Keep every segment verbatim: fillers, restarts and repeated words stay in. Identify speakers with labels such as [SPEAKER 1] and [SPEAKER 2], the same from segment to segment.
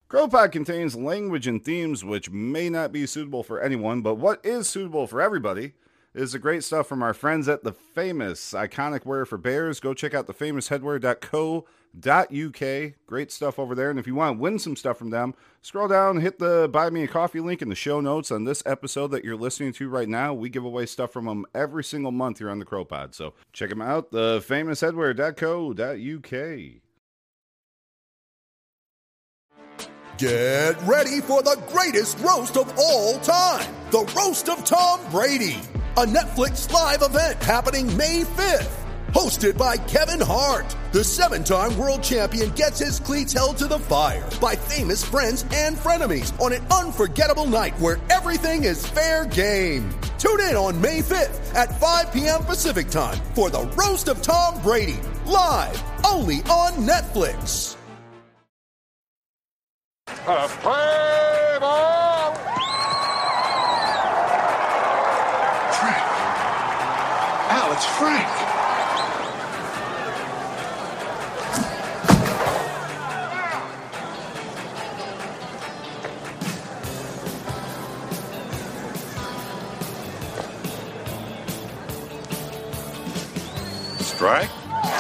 [SPEAKER 1] CrowPod contains language and themes which may not be suitable for anyone, but what is suitable for everybody is the great stuff from our friends at The Famous, iconic wear for bears. Go check out the famous headwear dot co dot U K. Great stuff over there. And if you want to win some stuff from them, scroll down, hit the Buy Me a Coffee link in the show notes on this episode that you're listening to right now. We give away stuff from them every single month here on the CrowPod. So check them out, the famous headwear dot co dot U K.
[SPEAKER 2] Get ready for the greatest roast of all time, the Roast of Tom Brady, a Netflix live event happening May fifth. Hosted by Kevin Hart, the seven-time world champion gets his cleats held to the fire by famous friends and frenemies on an unforgettable night where everything is fair game. Tune in on May fifth at five p.m. Pacific time for the Roast of Tom Brady, live only on Netflix.
[SPEAKER 3] Uh, play ball!
[SPEAKER 4] Frank. Al, it's Frank.
[SPEAKER 3] Strike?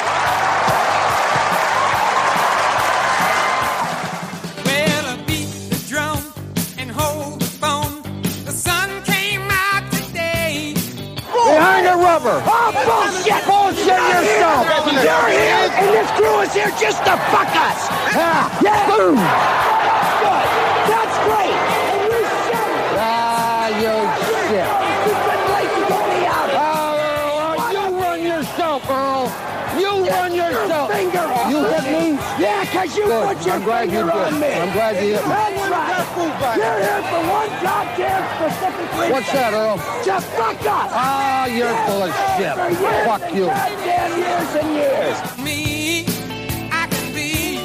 [SPEAKER 5] Rubber. Oh, bullshit! Bullshit yourself! You're here, and this crew is here just to fuck us! Ah, yeah. Boom! Good. That's great! And you shit! Ah, you shit! You've been late to get me out! Oh, Earl, you run yourself, Earl! You get run yourself! Your finger off you hit me? Yeah, because you Good. put your I'm glad finger you did. on me! I'm glad you hit me. That's right! You're here for one job, Jam, specifically. What's that, Earl? Just fuck us! Ah, you're yeah. full of shit. Years, fuck you. Goddamn years and years.
[SPEAKER 6] Me, I can be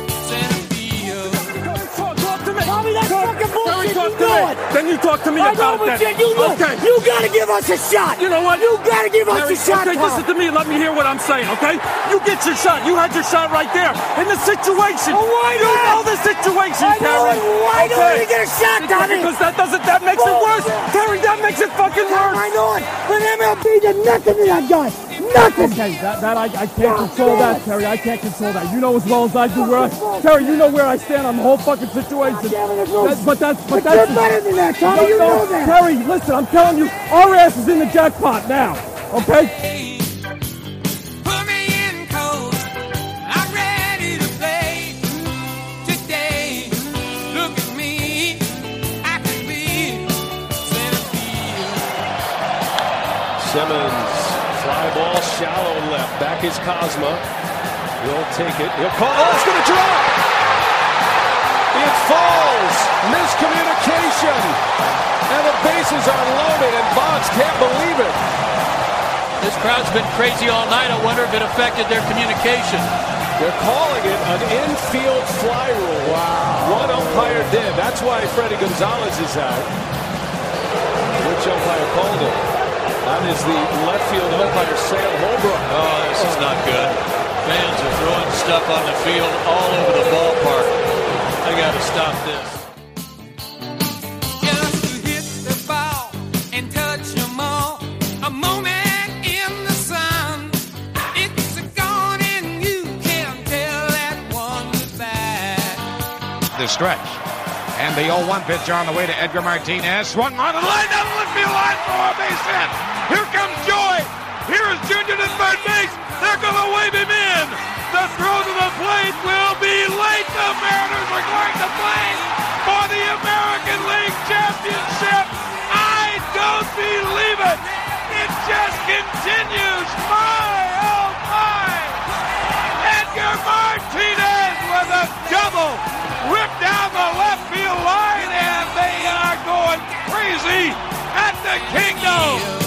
[SPEAKER 6] Santa
[SPEAKER 5] Talk to me. Tell me that fucking bullshit you doing.
[SPEAKER 7] Then you talk to me
[SPEAKER 5] I
[SPEAKER 7] about
[SPEAKER 5] know,
[SPEAKER 7] that.
[SPEAKER 5] Shit, you know,
[SPEAKER 7] okay.
[SPEAKER 5] You gotta give us a shot.
[SPEAKER 7] You know what?
[SPEAKER 5] You gotta give us
[SPEAKER 7] Harry,
[SPEAKER 5] a shot.
[SPEAKER 7] Okay,
[SPEAKER 5] Tom.
[SPEAKER 7] listen to me. Let me hear what I'm saying, okay? You get your shot. You had your shot right there. In the situation.
[SPEAKER 5] Well, why
[SPEAKER 7] you
[SPEAKER 5] not?
[SPEAKER 7] know the situation,
[SPEAKER 5] I know
[SPEAKER 7] Terry.
[SPEAKER 5] it. Why
[SPEAKER 7] okay.
[SPEAKER 5] don't you get a shot, Tommy?
[SPEAKER 7] Because that doesn't, that makes
[SPEAKER 5] Bullshit.
[SPEAKER 7] it worse. Terry, that makes it fucking worse.
[SPEAKER 5] I know it. But M L B did nothing to that guy. Nothing.
[SPEAKER 7] Okay, that, that I, I can't oh, control man. that, Terry. I can't control that. You know as well as I do where I, Terry, you know where I stand on the whole fucking situation.
[SPEAKER 5] Oh,
[SPEAKER 7] that, but that's, but,
[SPEAKER 5] but
[SPEAKER 7] that's
[SPEAKER 5] you're better than that, Tommy.
[SPEAKER 7] No,
[SPEAKER 5] you
[SPEAKER 7] no,
[SPEAKER 5] know that.
[SPEAKER 7] Terry, listen, I'm telling you, our ass is in the jackpot now. Okay.
[SPEAKER 6] Put me in cold. I'm ready to play today. Look at me. I can be centerfield.
[SPEAKER 8] Simmons, fly ball, shallow left. Back is Cosma. He'll take it. He'll call. Oh, it's going to drop. It falls. Miscommunication. And the bases are loaded, and Bonds can't believe it.
[SPEAKER 9] This crowd's been crazy all night. I wonder if it affected their communication.
[SPEAKER 8] They're calling it an infield fly rule. Wow. One umpire did. That's why Freddie Gonzalez is out. Which umpire called it? That is the left field umpire, Sam Holbrook.
[SPEAKER 9] Oh, this is not good. Fans are throwing stuff on the field all over the ballpark. I got to stop this.
[SPEAKER 6] Just to hit the ball and touch them all. A moment in the sun. It's gone and you can't tell that one back.
[SPEAKER 10] The stretch. And the oh one pitch on the way to Edgar Martinez. Swung on the line down the left field line for a base hit. Here comes Joy. Here is Junior to third base. They're going to wave him in. The throw to the plate will be late. The Mariners are going to play for the American League Championship. I don't believe it. It just continues. My, oh my. Edgar Martinez with a double. Whipped down the left field line, and they are going crazy at the Kingdom.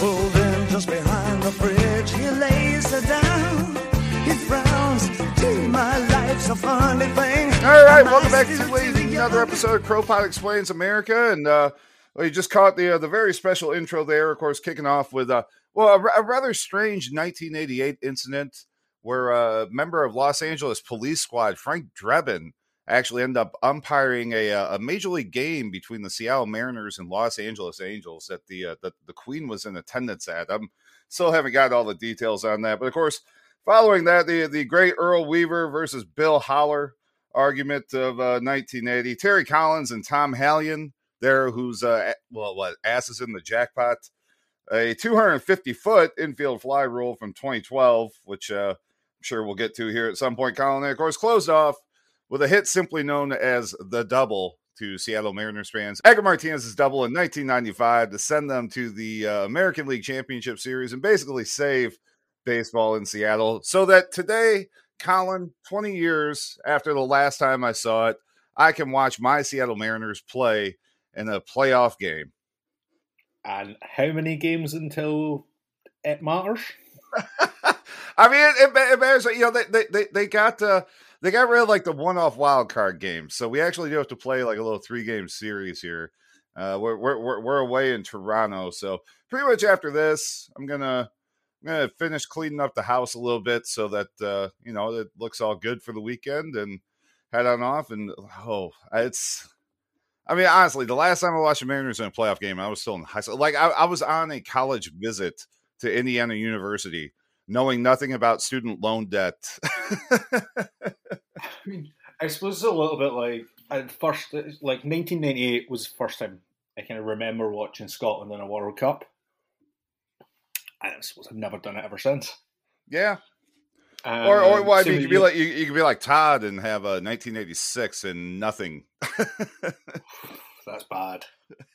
[SPEAKER 11] Pulled in just behind the bridge, he lays her down. He frowns, gee, my life's a funny thing.
[SPEAKER 1] All right, welcome back to another episode of CrowPod Explains America. And uh, well, you just caught the uh, the very special intro there, of course, kicking off with uh, well, a, a rather strange nineteen eighty-eight incident where a member of Los Angeles Police Squad, Frank Drebin, actually ended up umpiring a, a major league game between the Seattle Mariners and Los Angeles Angels that the uh, the, the Queen was in attendance at. I'm still haven't got all the details on that, but of course, following that, the the great Earl Weaver versus Bill Haller argument of uh, nineteen eighty. Terry Collins and Tom Hallion there, who's uh, well, what asses in the jackpot. A two hundred fifty foot infield fly rule from twenty twelve, which uh, I'm sure we'll get to here at some point. Colin, of course, closed off with a hit simply known as the double to Seattle Mariners fans. Edgar Martinez's double in nineteen ninety-five to send them to the uh, American League Championship Series and basically save baseball in Seattle, so that today, Colin, twenty years after the last time I saw it, I can watch my Seattle Mariners play in a playoff game.
[SPEAKER 12] And how many games until it matters?
[SPEAKER 1] I mean, it, it, it matters. You know, they they they, they got uh, they got rid of like the one-off wild card games, so we actually do have to play like a little three-game series here. Uh, we're we're we're away in Toronto, so pretty much after this, I'm gonna. I'm going to finish cleaning up the house a little bit so that, uh, you know, it looks all good for the weekend and head on off. And, oh, it's, I mean, honestly, the last time I watched the Mariners in a playoff game, I was still in high school. Like, I, I was on a college visit to Indiana University, knowing nothing about student loan debt.
[SPEAKER 12] I mean, I suppose it's a little bit like, at first, like, nineteen ninety-eight was the first time I kind of remember watching Scotland in a World Cup. I suppose I've never done it ever since.
[SPEAKER 1] Yeah.
[SPEAKER 12] Um,
[SPEAKER 1] or, or well, I mean, you could be
[SPEAKER 12] you,
[SPEAKER 1] like you, you could be like Todd and have a nineteen eighty-six and nothing.
[SPEAKER 12] That's bad.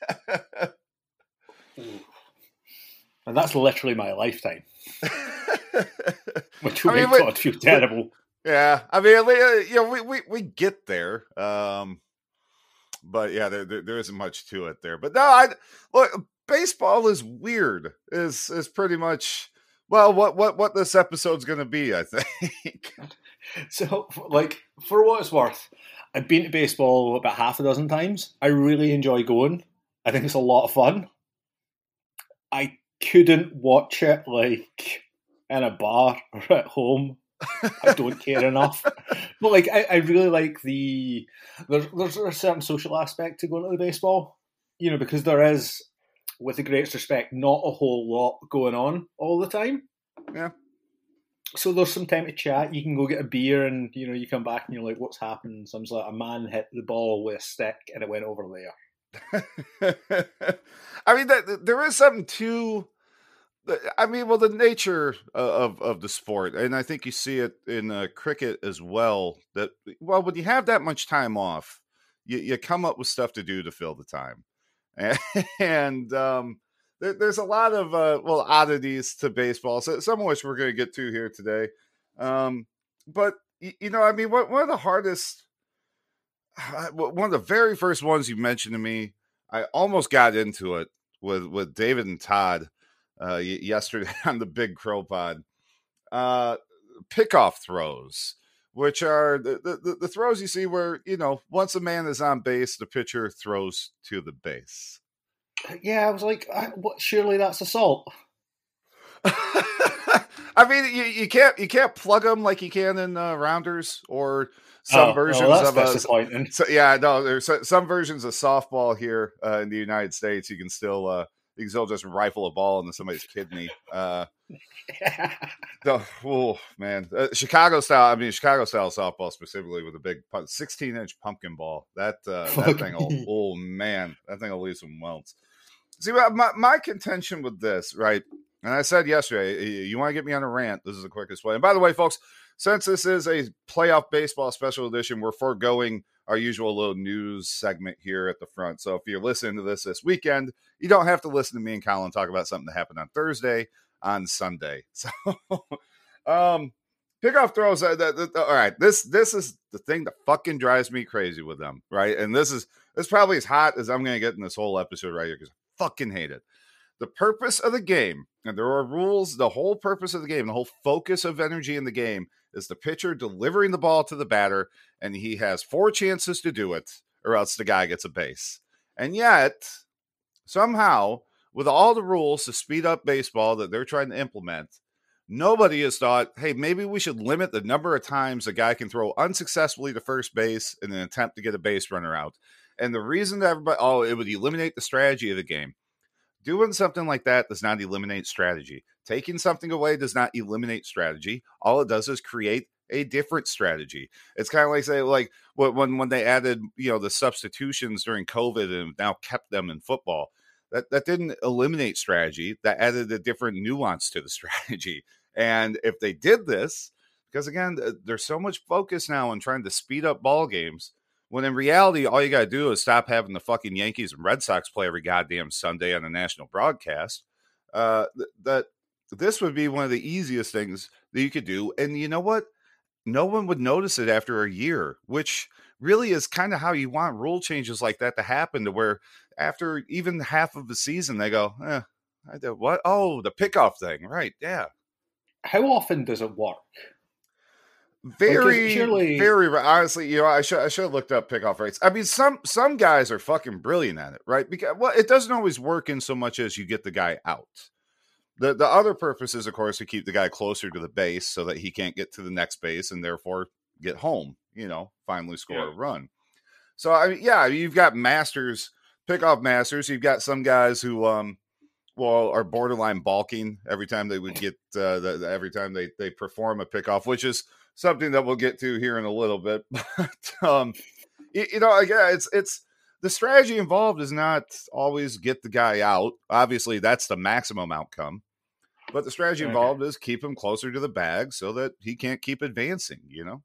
[SPEAKER 12] And that's literally my lifetime. Which will I mean, make God feel terrible.
[SPEAKER 1] Yeah, I mean, you know, we we, we get there, um, but yeah, there, there there isn't much to it there. But no, I look. Baseball is weird. Is is pretty much well what what what this episode's going to be, I think.
[SPEAKER 12] So, like, for what it's worth, I've been to baseball about half a dozen times. I really enjoy going. I think it's a lot of fun. I couldn't watch it like in a bar or at home. I don't care enough. But like, I, I really like the there's there's a certain social aspect to going to the baseball. You know, because there is, with the greatest respect, not a whole lot going on all the time.
[SPEAKER 1] Yeah.
[SPEAKER 12] So there's some time to chat. You can go get a beer and, you know, you come back and you're like, what's happened? Someone's like, a man hit the ball with a stick and it went over there.
[SPEAKER 1] I mean, that, there is something to, I mean, well, the nature of, of the sport, and I think you see it in uh, cricket as well, that, well, when you have that much time off, you, you come up with stuff to do to fill the time. And um, there, there's a lot of, uh, well, oddities to baseball, so some of which we're going to get to here today. Um, but, you, you know, I mean, one, one of the hardest, one of the very first ones you mentioned to me, I almost got into it with, with David and Todd uh, yesterday on the Big Crow Pod. Uh, pickoff throws, which are the, the, the throws you see where, you know, once a man is on base, the pitcher throws to the base.
[SPEAKER 12] Yeah, I was like, what? Surely that's assault.
[SPEAKER 1] I mean, you, you can't you can't plug them like you can in uh, rounders or some
[SPEAKER 12] oh,
[SPEAKER 1] versions
[SPEAKER 12] well,
[SPEAKER 1] of
[SPEAKER 12] a.
[SPEAKER 1] So, yeah, no, there's some versions of softball here uh, in the United States. You can still uh, you can still just rifle a ball into somebody's kidney. Uh, the, oh man, uh, Chicago style. I mean, Chicago style softball specifically with a big sixteen inch pumpkin ball. That uh, that thing. Will, oh man, that thing will leave some welts. See, my my contention with this, right? And I said yesterday, you want to get me on a rant, this is the quickest way. And by the way, folks, since this is a playoff baseball special edition, we're foregoing our usual little news segment here at the front. So if you're listening to this this weekend, you don't have to listen to me and Colin talk about something that happened on Thursday, on Sunday. So, um, pickoff throws, uh, the, the, the, all right, this this is the thing that fucking drives me crazy with them, right? And this is, this is probably as hot as I'm going to get in this whole episode right here because I fucking hate it. The purpose of the game, and there are rules, the whole purpose of the game, the whole focus of energy in the game is the pitcher delivering the ball to the batter, and he has four chances to do it, or else the guy gets a base. And yet, somehow, with all the rules to speed up baseball that they're trying to implement, nobody has thought, hey, maybe we should limit the number of times a guy can throw unsuccessfully to first base in an attempt to get a base runner out. And the reason that everybody, oh, it would eliminate the strategy of the game. Doing something like that does not eliminate strategy. Taking something away does not eliminate strategy. All it does is create a different strategy. It's kind of like, say, like when when they added, you know, the substitutions during COVID and now kept them in football. That that didn't eliminate strategy. That added a different nuance to the strategy. And if they did this, because again, there's so much focus now on trying to speed up ball games, when in reality, all you got to do is stop having the fucking Yankees and Red Sox play every goddamn Sunday on a national broadcast. Uh, th- that this would be one of the easiest things that you could do. And you know what? No one would notice it after a year, which really is kind of how you want rule changes like that to happen, to where after even half of the season, they go, eh, I did what? Oh, the pickoff thing. Right. Yeah.
[SPEAKER 12] How often does it work?
[SPEAKER 1] Very,
[SPEAKER 12] like, surely...
[SPEAKER 1] very, honestly, you know, I should, I should have looked up pickoff rates. I mean, some, some guys are fucking brilliant at it, right? Because, well, it doesn't always work in so much as you get the guy out. The, the other purpose is, of course, to keep the guy closer to the base so that he can't get to the next base and therefore get home, you know, finally score yeah. a run. So, I mean, yeah, you've got masters, pickoff masters. You've got some guys who, um, well, are borderline balking every time they would get, uh, the, the, every time they, they perform a pickoff, which is something that we'll get to here in a little bit. But, um, you, you know, again, it's, it's, the strategy involved is not always get the guy out. Obviously, that's the maximum outcome. But the strategy okay. involved is keep him closer to the bag so that he can't keep advancing, you know?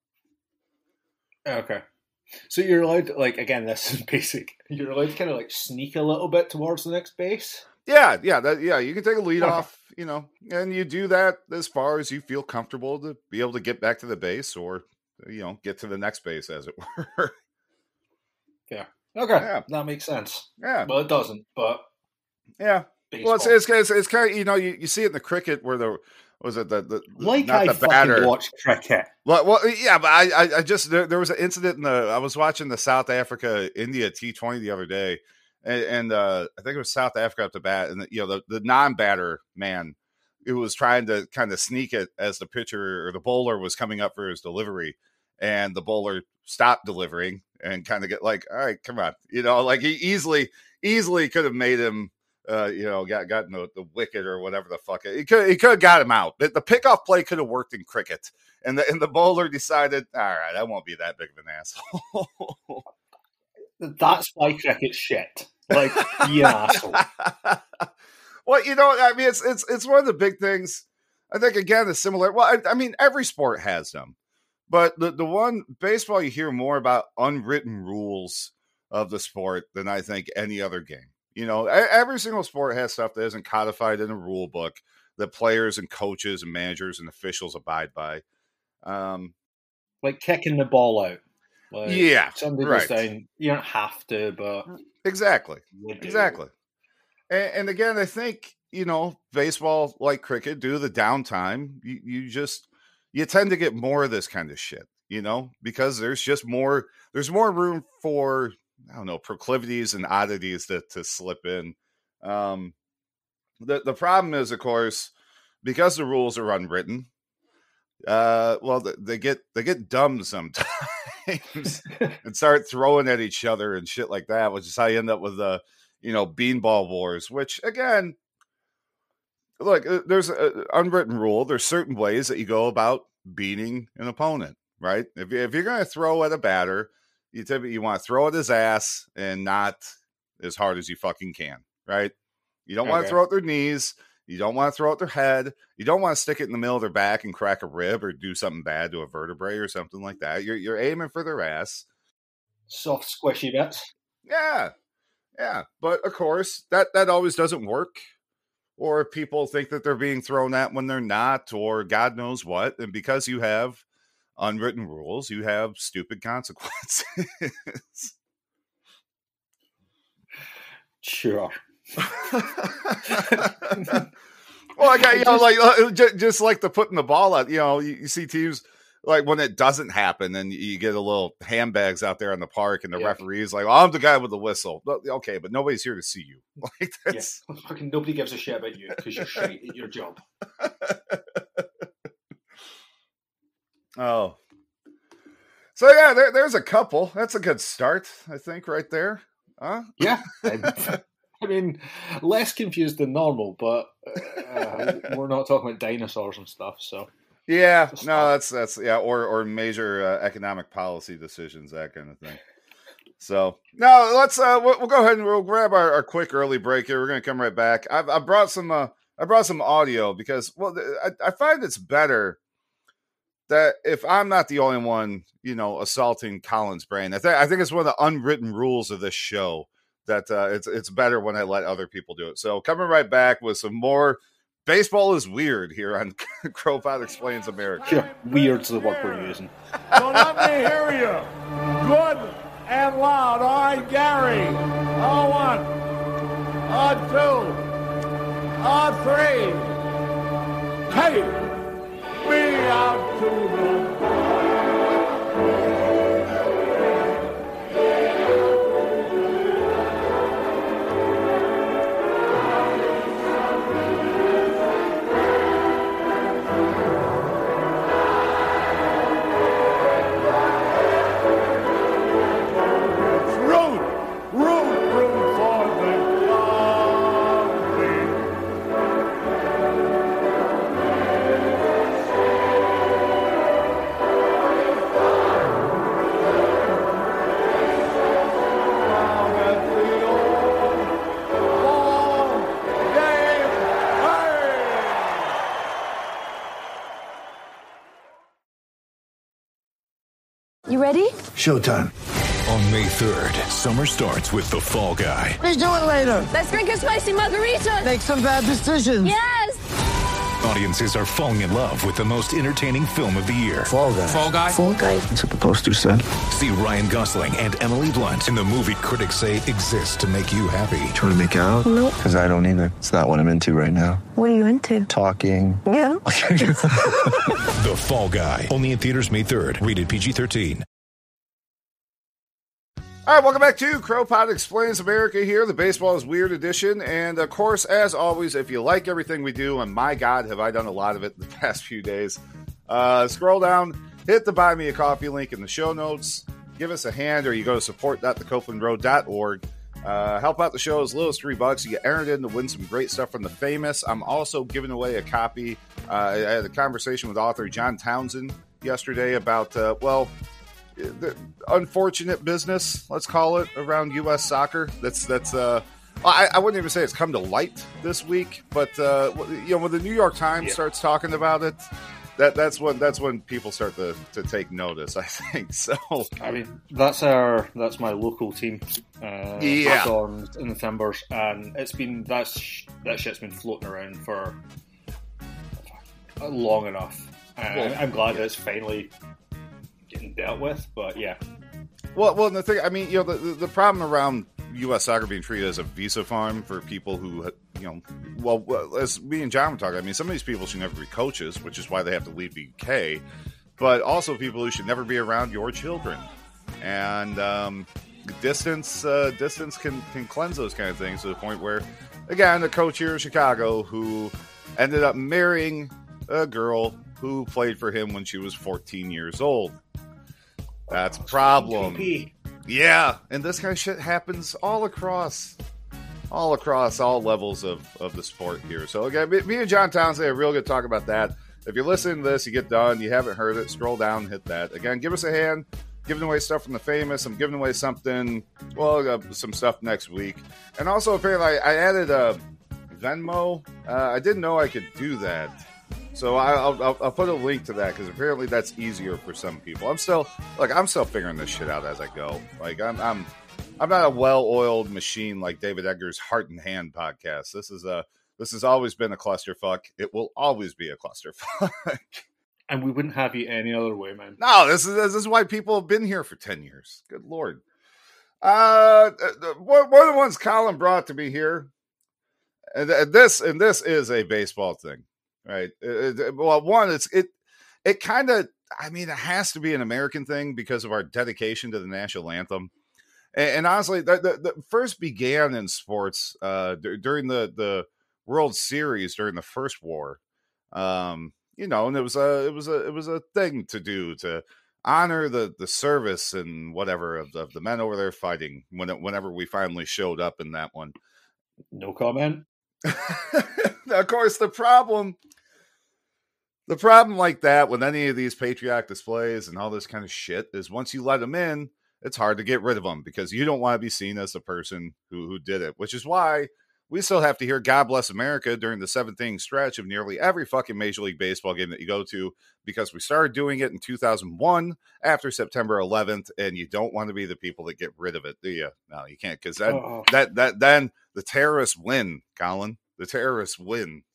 [SPEAKER 12] Okay. So you're allowed to, like, again, this is basic. You're allowed to kind of, like, sneak a little bit towards the next base?
[SPEAKER 1] Yeah, yeah, that, yeah. You can take a lead okay. off, you know, and you do that as far as you feel comfortable to be able to get back to the base or, you know, get to the next base, as it were.
[SPEAKER 12] Yeah. Okay. Yeah. That makes sense.
[SPEAKER 1] Yeah.
[SPEAKER 12] Well, it doesn't, but...
[SPEAKER 1] Yeah. Baseball. Well, it's, it's, it's, it's kind of, you know, you, you see it in the cricket where the, was it the, the
[SPEAKER 12] like
[SPEAKER 1] not
[SPEAKER 12] I
[SPEAKER 1] the batter.
[SPEAKER 12] fucking watch cricket.
[SPEAKER 1] Well, well, yeah, but I, I, I just, there, there was an incident in the, I was watching the South Africa India T twenty the other day, and, and uh, I think it was South Africa up to bat, and the, you know, the, the non-batter man, it was trying to kind of sneak it as the pitcher or the bowler was coming up for his delivery, and the bowler stopped delivering and kind of get like, all right, come on, you know, like he easily, easily could have made him. Uh, you know, got gotten the, the wicket or whatever the fuck. He could he could have got him out. But the pickoff play could have worked in cricket, and the and the bowler decided, all right, I won't be that big of an asshole.
[SPEAKER 12] That's why cricket's shit. Like, you asshole.
[SPEAKER 1] Well, you know, I mean, it's it's it's one of the big things. I think again, the similar. Well, I, I mean, every sport has them, but the the one baseball you hear more about unwritten rules of the sport than I think any other game. You know, every single sport has stuff that isn't codified in a rule book that players and coaches and managers and officials abide by. Um,
[SPEAKER 12] like kicking the ball out. Like
[SPEAKER 1] yeah,
[SPEAKER 12] somebody
[SPEAKER 1] right.
[SPEAKER 12] goes down. You don't have to, but
[SPEAKER 1] exactly, exactly. And, and again, I think you know, baseball like cricket, due to the downtime, you, you just you tend to get more of this kind of shit. You know, because there's just more. There's more room for. I don't know, proclivities and oddities that to slip in. Um, the the problem is, of course, because the rules are unwritten. Uh, well, they get they get dumb sometimes and start throwing at each other and shit like that, which is how you end up with the you know beanball wars. Which again, look, there's an unwritten rule. There's certain ways that you go about beating an opponent, right? If you, if you're going to throw at a batter. You typically you want to throw at his ass and not as hard as you fucking can, right? You don't okay. want to throw at their knees. You don't want to throw at their head. You don't want to stick it in the middle of their back and crack a rib or do something bad to a vertebrae or something like that. You're you're aiming for their ass.
[SPEAKER 12] Soft, squishy bits.
[SPEAKER 1] Yeah, yeah. But of course, that that always doesn't work. Or people think that they're being thrown at when they're not, or God knows what. And because you have unwritten rules, you have stupid consequences.
[SPEAKER 12] Sure.
[SPEAKER 1] Well, I got, you know, like uh, just, just like the putting the ball out, you know, you, you see teams like when it doesn't happen and you get a little handbags out there in the park and the yeah. referee's like, oh, I'm the guy with the whistle. Okay, but nobody's here to see you. Like that's
[SPEAKER 12] yeah. Fucking nobody gives a shit about you because you're shite at your job.
[SPEAKER 1] Oh. So yeah, there, there's a couple. That's a good start, I think, right there. Huh?
[SPEAKER 12] Yeah. I mean, less confused than normal, but uh, we're not talking about dinosaurs and stuff, so.
[SPEAKER 1] Yeah, no, that's, that's, yeah, or, or major uh, economic policy decisions, that kind of thing. So, no, let's, uh, we'll, we'll go ahead and we'll grab our, our quick early break here. We're going to come right back. I've, I brought some, uh, I brought some audio because, well, I, I find it's better that if I'm not the only one, you know, assaulting Colin's brain. I, th- I think it's one of the unwritten rules of this show that uh, it's it's better when I let other people do it. So coming right back with some more baseball is weird here on Crowpod Explains America.
[SPEAKER 12] Yeah, weird's the word we're using.
[SPEAKER 7] So let me hear you. Good and loud. All right, Gary. On one. On two. On three. Take me out to the
[SPEAKER 13] Ready?
[SPEAKER 14] Showtime. On May third, summer starts with The Fall Guy.
[SPEAKER 13] Let's do it later. Let's drink a spicy margarita. Make some bad decisions. Yes.
[SPEAKER 14] Audiences are falling in love with the most entertaining film of the year.
[SPEAKER 15] Fall Guy.
[SPEAKER 14] Fall Guy.
[SPEAKER 15] Fall Guy. That's what the poster said.
[SPEAKER 14] See Ryan Gosling and Emily Blunt in the movie critics say exists to make you happy.
[SPEAKER 15] Trying to make it out?
[SPEAKER 13] Nope.
[SPEAKER 15] Because I don't either. It's not what I'm into right now.
[SPEAKER 13] What are you into?
[SPEAKER 15] Talking.
[SPEAKER 13] Yeah.
[SPEAKER 14] The Fall Guy. Only in theaters May third. Rated P G thirteen.
[SPEAKER 1] All right, welcome back to Crowpod Explains America here, the Baseball is Weird edition. And, of course, as always, if you like everything we do, and my God, have I done a lot of it the past few days, uh, scroll down, hit the Buy Me a Coffee link in the show notes, give us a hand, or you go to support dot the copeland road dot org. Uh, help out the show as little as three bucks. You get entered in to win some great stuff from the famous. I'm also giving away a copy. Uh, I had a conversation with author John Townsend yesterday about, uh, well... the unfortunate business, let's call it, around U S soccer. That's that's. Uh, I, I wouldn't even say it's come to light this week, but uh, you know, when the New York Times yeah. starts talking about it, that that's when that's when people start to, to take notice. I think so.
[SPEAKER 12] I mean, that's our that's my local team. Uh,
[SPEAKER 1] yeah,
[SPEAKER 12] Storms in the Timbers, and it's been that's that shit's been floating around for long enough. Uh, well, I'm glad yeah. that it's finally getting dealt with, but yeah.
[SPEAKER 1] Well, well, the thing, I mean, you know, the, the problem around U S soccer being treated as a visa farm for people who, you know, well, as me and John were talking, I mean, some of these people should never be coaches, which is why they have to leave the U K, but also people who should never be around your children. And um, distance, uh, distance can, can cleanse those kind of things to the point where, again, the coach here in Chicago who ended up marrying a girl who played for him when she was fourteen years old. That's a problem. Yeah, and this kind of shit happens all across, all across all levels of, of the sport here. So again, me, me and John Townsend had a real good talk about that. If you're listening to this, you get done, you haven't heard it, scroll down, hit that. Again, give us a hand. Giving away stuff from the famous. I'm giving away something, well, uh, some stuff next week. And also, apparently, I, I added a Venmo. Uh, I didn't know I could do that. So I'll, I'll, I'll put a link to that because apparently that's easier for some people. I'm still like I'm still figuring this shit out as I go. Like I'm I'm I'm not a well-oiled machine like David Edgar's Heart and Hand podcast. This is a this has always been a clusterfuck. It will always be a clusterfuck.
[SPEAKER 12] And we wouldn't have you any other way, man.
[SPEAKER 1] No, this is this is why people have been here for ten years. Good Lord. Uh, one of the ones Colin brought to me here and, and this and this is a baseball thing, right? It, it, well, one, it's it it kind of, I mean, it has to be an American thing because of our dedication to the national anthem. And, and honestly, the, the, the first began in sports uh, d- during the the World Series during the first war. Um, you know, and it was a it was a it was a thing to do to honor the the service and whatever of, of the men over there fighting when it, whenever we finally showed up in that one.
[SPEAKER 12] No comment.
[SPEAKER 1] Of course, the problem the problem like that with any of these patriotic displays and all this kind of shit is once you let them in, it's hard to get rid of them because you don't want to be seen as the person who who did it, which is why we still have to hear God Bless America during the seventh inning stretch of nearly every fucking Major League Baseball game that you go to, because we started doing it in two thousand one after September eleventh, and you don't want to be the people that get rid of it, do you? No, you can't, because that,
[SPEAKER 12] oh.
[SPEAKER 1] that, that, then the terrorists win, Colin. The terrorists win.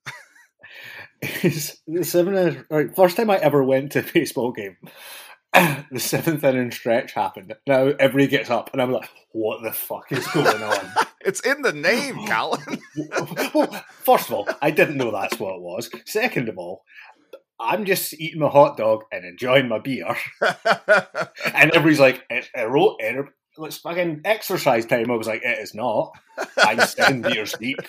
[SPEAKER 12] the seven, right, first time I ever went to a baseball game, the seventh inning stretch happened. Now everybody gets up, and I'm like, what the fuck is going on?
[SPEAKER 1] It's in the name, Colin.
[SPEAKER 12] Well, first of all, I didn't know that's what it was. Second of all, I'm just eating my hot dog and enjoying my beer. And everybody's like, it's a road, it's fucking exercise time. I was like, it is not. I'm seven beers deep.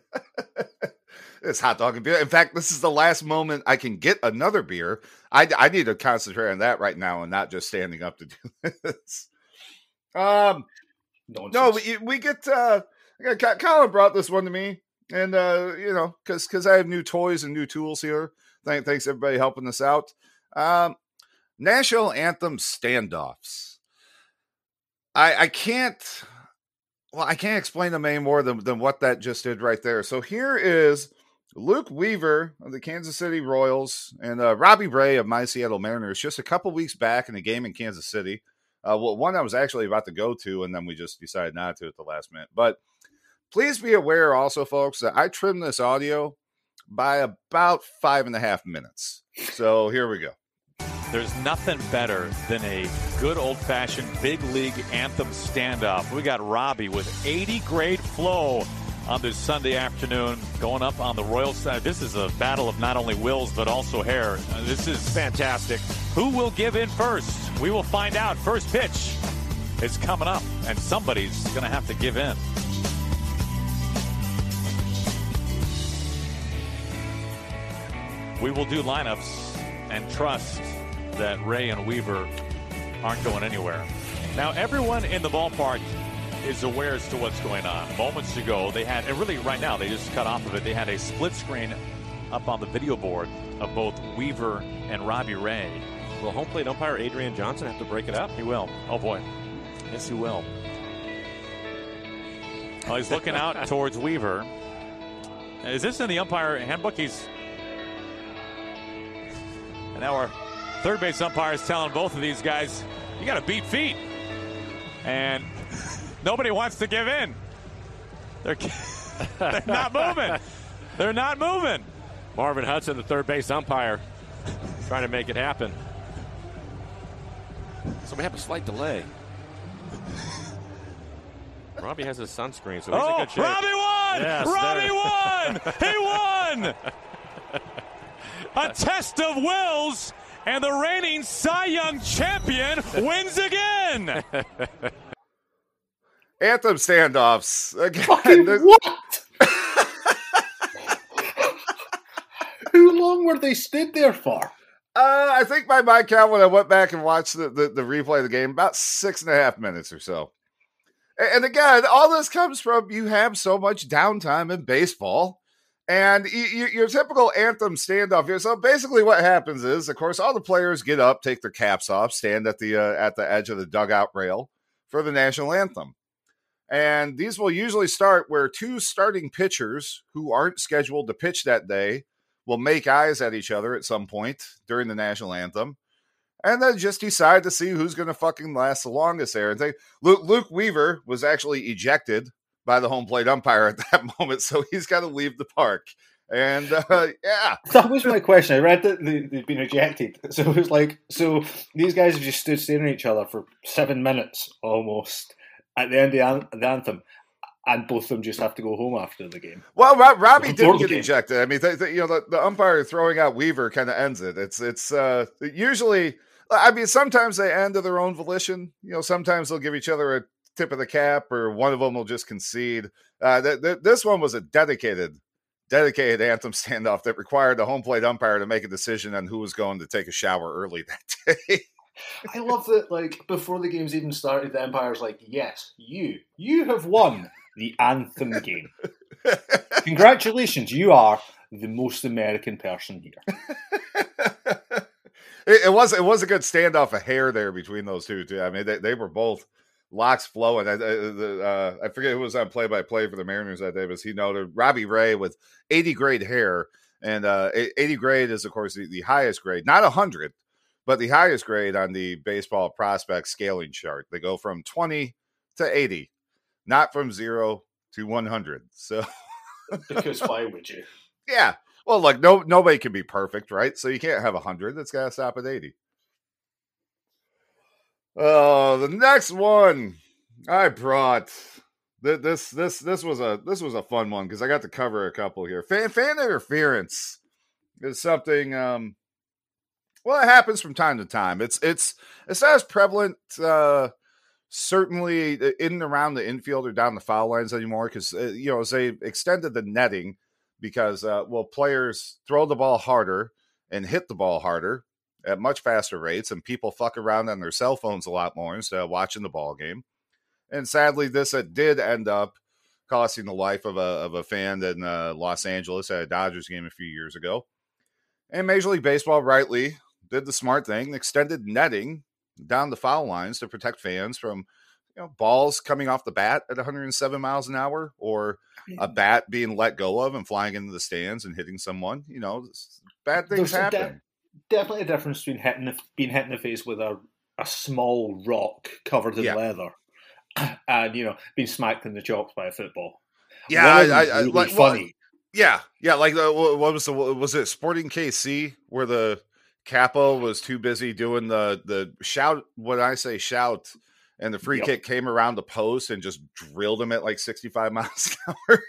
[SPEAKER 1] It's hot dog and beer. In fact, this is the last moment I can get another beer. I, I need to concentrate on that right now and not just standing up to do this. Um, Nonsense. No, we, we get, uh, Colin brought this one to me, and, uh, you know, because because I have new toys and new tools here. Thank, thanks, everybody, helping us out. Um, National Anthem standoffs. I, I can't, well, I can't explain them any more than, than what that just did right there. So here is Luke Weaver of the Kansas City Royals and uh, Robbie Ray of my Seattle Mariners just a couple weeks back in a game in Kansas City. Uh, well, one I was actually about to go to, and then we just decided not to at the last minute. But please be aware also, folks, that I trimmed this audio by about five and a half minutes. So here we go.
[SPEAKER 16] There's nothing better than a good old-fashioned big league anthem standoff. We got Robbie with eighty grade flow on this Sunday afternoon going up on the Royal side. This is a battle of not only wills but also hair. Uh, this is fantastic. Who will give in first? We will find out. First pitch is coming up, and somebody's going to have to give in. We will do lineups and trust that Ray and Weaver aren't going anywhere. Now, everyone in the ballpark is aware as to what's going on. Moments ago, they had, and really right now, they just cut off of it. They had a split screen up on the video board of both Weaver and Robbie Ray.
[SPEAKER 17] Will home plate umpire Adrian Johnson have to break it up?
[SPEAKER 16] He will. Oh, boy. Yes, he will. Well, he's looking out towards Weaver. Is this in the umpire handbook? He's... And now our third base umpire is telling both of these guys, you got to beat feet. And nobody wants to give in. They're, they're not moving. They're not moving.
[SPEAKER 17] Marvin Hudson, the third base umpire, trying to make it happen. So we have a slight delay. Robbie has his sunscreen, so he's
[SPEAKER 16] oh,
[SPEAKER 17] in good shape.
[SPEAKER 16] Robbie won!
[SPEAKER 17] Yes,
[SPEAKER 16] Robbie won! He won! A test of wills, and the reigning Cy Young champion wins again.
[SPEAKER 1] Anthem standoffs. Again,
[SPEAKER 12] Fucking what? How long were they stood there for?
[SPEAKER 1] Uh, I think by my count, when I went back and watched the, the, the replay of the game, about six and a half minutes or so. And, and again, all this comes from you have so much downtime in baseball. And you, you, your typical anthem standoff here. So basically what happens is, of course, all the players get up, take their caps off, stand at the uh, at the edge of the dugout rail for the national anthem. And these will usually start where two starting pitchers who aren't scheduled to pitch that day will make eyes at each other at some point during the national anthem. And then just decide to see who's going to fucking last the longest there. And they, Luke, Luke Weaver was actually ejected by the home plate umpire at that moment, so he's got to leave the park. And uh, yeah,
[SPEAKER 12] that was my question. I read that they'd been ejected, so it was like, so these guys have just stood staring at each other for seven minutes almost at the end of the anthem. and both of them just have to go home after the game.
[SPEAKER 1] Well, Rob, Robbie
[SPEAKER 12] Before
[SPEAKER 1] didn't
[SPEAKER 12] the
[SPEAKER 1] get
[SPEAKER 12] game.
[SPEAKER 1] ejected. I mean, th- th- you know, the, the umpire throwing out Weaver kind of ends it. It's it's uh, usually, I mean, sometimes they end of their own volition. You know, sometimes they'll give each other a tip of the cap, or one of them will just concede. Uh, th- th- this one was a dedicated, dedicated anthem standoff that required the home plate umpire to make a decision on who was going to take a shower early that day.
[SPEAKER 12] I love that, like, before the game's even started, the umpire's like, yes, you, you have won the anthem game. Congratulations, you are the most American person here.
[SPEAKER 1] it, it was it was a good standoff, a hair there between those two, too. I mean, they, they were both locks flowing. I, I, the, uh, I forget who was on play-by-play for the Mariners that day, but he noted Robbie Ray with eighty grade hair, and uh, eighty grade is, of course, the, the highest grade, not one hundred, but the highest grade on the baseball prospect scaling chart. They go from twenty to eighty, not from zero to one hundred. So,
[SPEAKER 12] because why would you?
[SPEAKER 1] Yeah. Well, like, no, nobody can be perfect, right? So you can't have one hundred. It's got to stop at eighty. Oh, the next one I brought. This this this was a this was a fun one because I got to cover a couple here. Fan fan interference is something. Um, well, it happens from time to time. It's it's it's not as prevalent, uh, certainly in and around the infield or down the foul lines anymore because uh, you know as they extended the netting because uh, well players throw the ball harder and hit the ball harder at much faster rates, and people fuck around on their cell phones a lot more instead of watching the ball game. And sadly, this uh, did end up costing the life of a of a fan in uh, Los Angeles at a Dodgers game a few years ago. And Major League Baseball rightly did the smart thing, extended netting down the foul lines to protect fans from you know balls coming off the bat at one hundred seven miles an hour, or a bat being let go of and flying into the stands and hitting someone. You know, bad things
[SPEAKER 12] There's
[SPEAKER 1] happen.
[SPEAKER 12] De- definitely a difference between hitting the, being hit in the face with a, a small rock covered in
[SPEAKER 1] Yeah.
[SPEAKER 12] leather and, you know, being smacked in the chops by a football.
[SPEAKER 1] Yeah,
[SPEAKER 12] One
[SPEAKER 1] I,
[SPEAKER 12] of them
[SPEAKER 1] I,
[SPEAKER 12] is
[SPEAKER 1] I
[SPEAKER 12] really
[SPEAKER 1] like well,
[SPEAKER 12] funny.
[SPEAKER 1] yeah, yeah. Like uh, what was the was it Sporting K C where the capo was too busy doing the the shout? What I say shout, and the free
[SPEAKER 12] Yep.
[SPEAKER 1] kick came around the post and just drilled him at like sixty five miles an hour.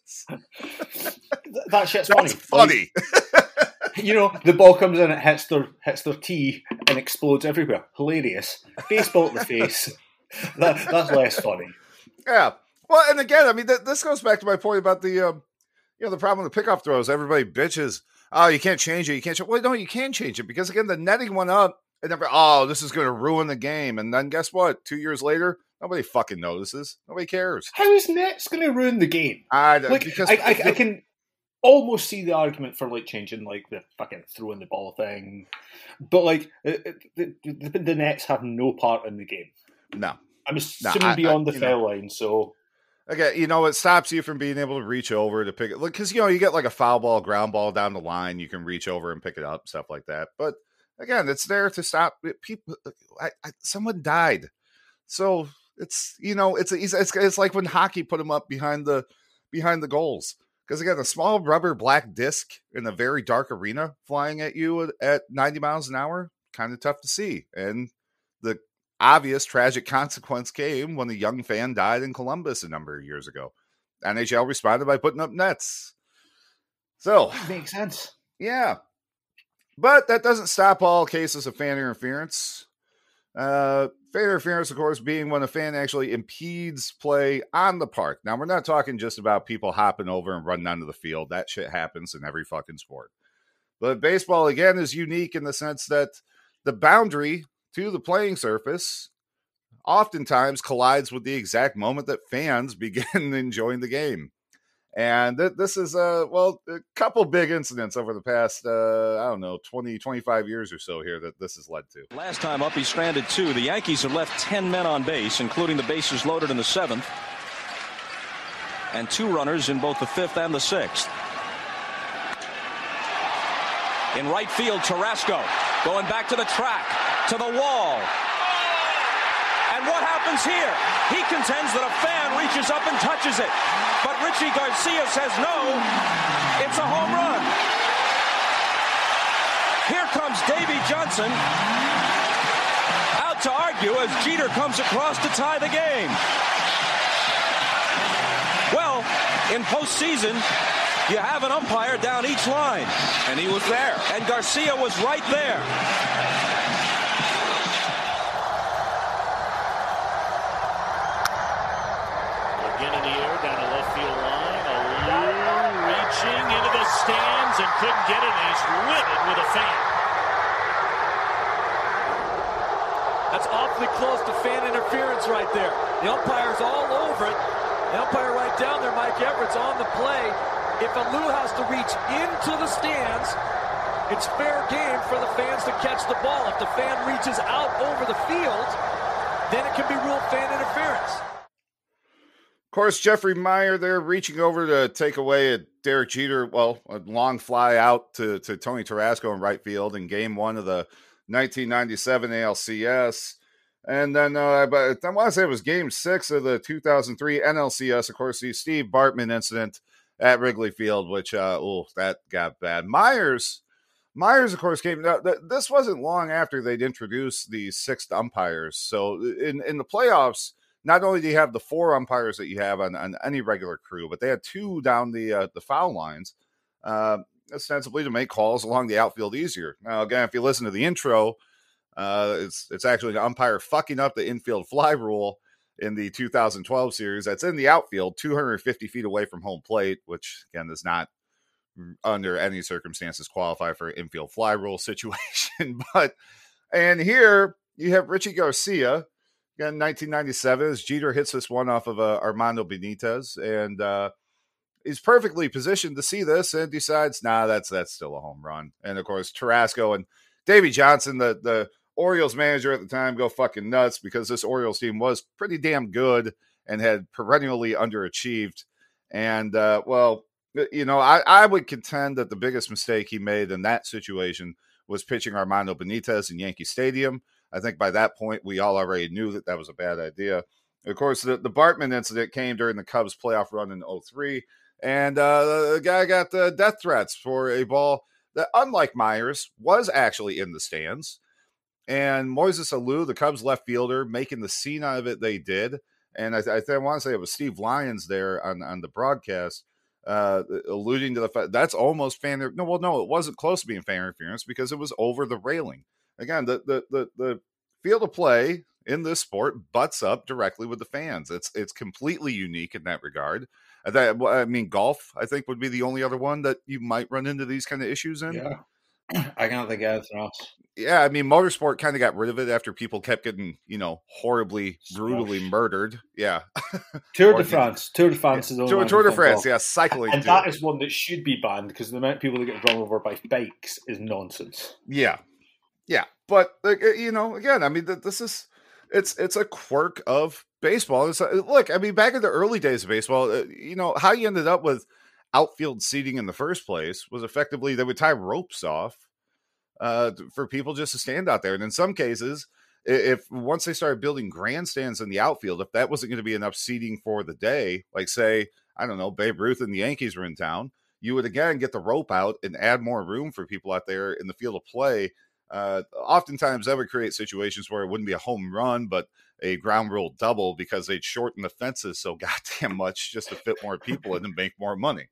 [SPEAKER 12] That shit's
[SPEAKER 1] That's
[SPEAKER 12] funny.
[SPEAKER 1] funny.
[SPEAKER 12] Like, you know, the ball comes in, it hits their hits their tee and explodes everywhere. Hilarious. Baseball at the face. That, that's less funny.
[SPEAKER 1] Yeah. Well, and again, I mean, th- this goes back to my point about the, um, you know, the problem with the pickoff throws. Everybody bitches, oh, you can't change it. You can't change it. Well, no, you can change it because, again, the netting went up and then, oh, this is going to ruin the game. And then guess what? Two years later, nobody fucking notices. Nobody cares.
[SPEAKER 12] How is nets going to ruin the game?
[SPEAKER 1] I,
[SPEAKER 12] Like,
[SPEAKER 1] because
[SPEAKER 12] I, I, I can almost see the argument for, like, changing, like, the fucking throwing the ball thing. But, like, the, the, the, the nets have no part in the game.
[SPEAKER 1] No.
[SPEAKER 12] I'm
[SPEAKER 1] No,
[SPEAKER 12] assuming
[SPEAKER 1] I- I-
[SPEAKER 12] beyond the
[SPEAKER 1] you
[SPEAKER 12] foul
[SPEAKER 1] know.
[SPEAKER 12] line, so...
[SPEAKER 1] Okay, you know, it stops you from being able to reach over to pick it. Because, you know, you get like a foul ball, ground ball down the line. You can reach over and pick it up, stuff like that. But again, it's there to stop people. I, I, someone died. So it's, you know, it's, it's, it's, it's like when hockey put them up behind the, behind the goals. Because again, a small rubber black disc in a very dark arena flying at you at ninety miles an hour, kind of tough to see. And the obvious tragic consequence came when the young fan died in Columbus a number of years ago. N H L responded by putting up nets. So,
[SPEAKER 12] Makes sense.
[SPEAKER 1] yeah. But that doesn't stop all cases of fan interference. Uh, fan interference, of course, being when a fan actually impedes play on the park. Now, we're not talking just about people hopping over and running onto the field. That shit happens in every fucking sport. But baseball, again, is unique in the sense that the boundary to the playing surface oftentimes collides with the exact moment that fans begin enjoying the game. And th- this is, uh, well, a couple big incidents over the past, uh, I don't know, twenty, twenty-five years or so here that this has led to.
[SPEAKER 18] Last time up, he stranded two. The Yankees have left ten men on base, including the bases loaded in the seventh, and two runners in both the fifth and the sixth. In right field, Tarasco going back to the track, to the wall. And what happens here? He contends that a fan reaches up and touches it. But Richie Garcia says no, it's a home run. Here comes Davey Johnson out to argue as Jeter comes across to tie the game. In postseason, you have an umpire down each line.
[SPEAKER 3] And he was there.
[SPEAKER 18] And Garcia was right there.
[SPEAKER 19] Again in the air, down the left field line. Alou reaching into the stands and couldn't get it, and he's livid with a fan.
[SPEAKER 20] That's awfully close to fan interference right there. The umpire's all over it. The umpire right down there, Mike Everett's on the play. If Alou has to reach into the stands, it's fair game for the fans to catch the ball. If the fan reaches out over the field, then it can be ruled fan interference.
[SPEAKER 1] Of course, Jeffrey Meyer there reaching over to take away a Derek Jeter, well, a long fly out to, to Tony Tarasco in right field in game one of the nineteen ninety-seven A L C S. And then uh, but I want to say it was game six of the two thousand three N L C S, of course, the Steve Bartman incident at Wrigley Field, which, uh, oh, that got bad. Myers, Myers, of course, came. Now, th- this wasn't long after they'd introduced the sixth umpires. So in, in the playoffs, not only do you have the four umpires that you have on, on any regular crew, but they had two down the uh, the foul lines, uh, ostensibly to make calls along the outfield easier. Now, again, if you listen to the intro, uh, it's it's actually an umpire fucking up the infield fly rule in the two thousand twelve series. That's in the outfield, two hundred fifty feet away from home plate, which, again, does not under any circumstances qualify for an infield fly rule situation. But, and here you have Richie Garcia, again, nineteen ninety-seven, as Jeter hits this one off of uh, Armando Benitez, and uh, he's perfectly positioned to see this and decides, nah, that's that's still a home run. And, of course, Tarasco and Davey Johnson, the the Orioles manager at the time, go fucking nuts because this Orioles team was pretty damn good and had perennially underachieved. And, uh, well, you know, I, I would contend that the biggest mistake he made in that situation was pitching Armando Benitez in Yankee Stadium. I think by that point, we all already knew that that was a bad idea. Of course, the, the Bartman incident came during the Cubs playoff run in oh three, and uh, the guy got uh, death threats for a ball that, unlike Myers, was actually in the stands. And Moises Alou, the Cubs left fielder, making the scene out of it they did. And I, I, I want to say it was Steve Lyons there on, on the broadcast, uh, alluding to the fact that's almost fan. No, well, no, it wasn't close to being fan interference because it was over the railing. Again, the the the, the field of play in this sport butts up directly with the fans. It's it's completely unique in that regard. That, I mean, golf, I think, would be the only other one that you might run into these kind of issues in.
[SPEAKER 12] Yeah. I can't think of anything else.
[SPEAKER 1] Yeah, I mean, motorsport kind of got rid of it after people kept getting, you know, horribly, brutally Smosh. murdered. Yeah.
[SPEAKER 12] Tour de France. Tour de France is the
[SPEAKER 1] Tour, Tour de France, yeah, cycling.
[SPEAKER 12] And too. That is one that should be banned because the amount of people that get run over by bikes is nonsense.
[SPEAKER 1] Yeah. Yeah. But, like, you know, again, I mean, this is, it's it's a quirk of baseball. It's, look, I mean, back in the early days of baseball, you know, how you ended up with outfield seating in the first place was effectively they would tie ropes off uh, for people just to stand out there. And in some cases, if once they started building grandstands in the outfield, if that wasn't going to be enough seating for the day, like say, I don't know, Babe Ruth and the Yankees were in town, you would again get the rope out and add more room for people out there in the field of play. Uh, oftentimes that would create situations where it wouldn't be a home run, but a ground rule double because they'd shorten the fences so goddamn much just to fit more people in and make more money.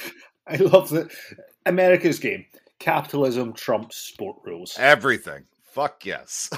[SPEAKER 12] I love that. America's game. Capitalism trumps sport rules.
[SPEAKER 1] Everything. Fuck yes.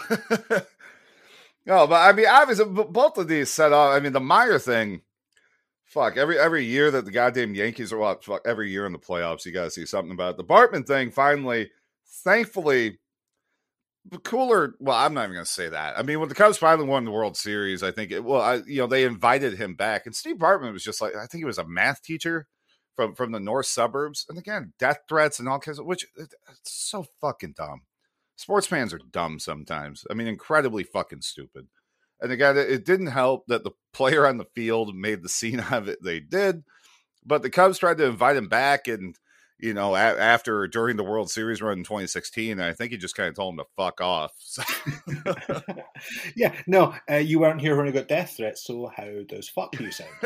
[SPEAKER 1] No, but I mean, obviously, both of these set off. I mean, the Meyer thing, fuck, every every year that the goddamn Yankees are, well, fuck, every year in the playoffs, you got to see something about it. The Bartman thing, finally, thankfully, cooler. Well, I'm not even going to say that. I mean, when the Cubs finally won the World Series, I think, it, well, I, you know, they invited him back. And Steve Bartman was just like, I think he was a math teacher from, from the north suburbs. And again, death threats and all kinds of, which it's so fucking dumb. Sports fans are dumb sometimes. I mean, incredibly fucking stupid. And again, it, it didn't help that the player on the field made the scene out of it they did. But the Cubs tried to invite him back and, you know, a- after during the World Series run in twenty sixteen, and I think he just kind of told him to fuck off. So.
[SPEAKER 12] Yeah, no, uh, you weren't here when he got death threats, so how does fuck you sound?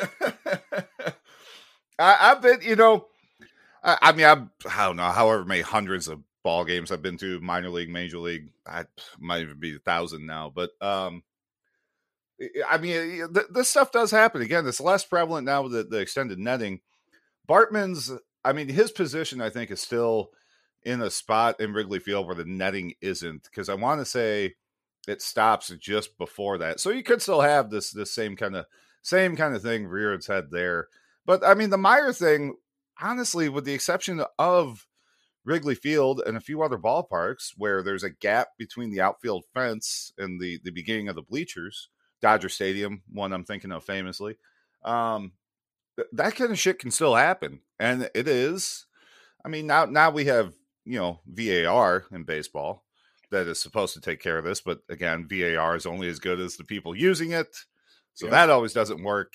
[SPEAKER 1] I, I've been, you know, I, I mean, I'm, I don't know, however many hundreds of ball games I've been to, minor league, major league, I might even be a thousand now, but um, I mean, th- this stuff does happen. Again, it's less prevalent now with the, the extended netting. Bartman's, I mean, his position, I think, is still in a spot in Wrigley Field where the netting isn't, because I want to say it stops just before that. So you could still have this this same kind of same kind of thing rear its head there. But I mean, the Meyer thing, honestly, with the exception of Wrigley Field and a few other ballparks where there's a gap between the outfield fence and the, the beginning of the bleachers, Dodger Stadium, one I'm thinking of famously, um, th- that kind of shit can still happen. And it is. I mean, now now we have, you know, V A R in baseball that is supposed to take care of this. But again, V A R is only as good as the people using it. So
[SPEAKER 12] Yeah.
[SPEAKER 1] that always doesn't work.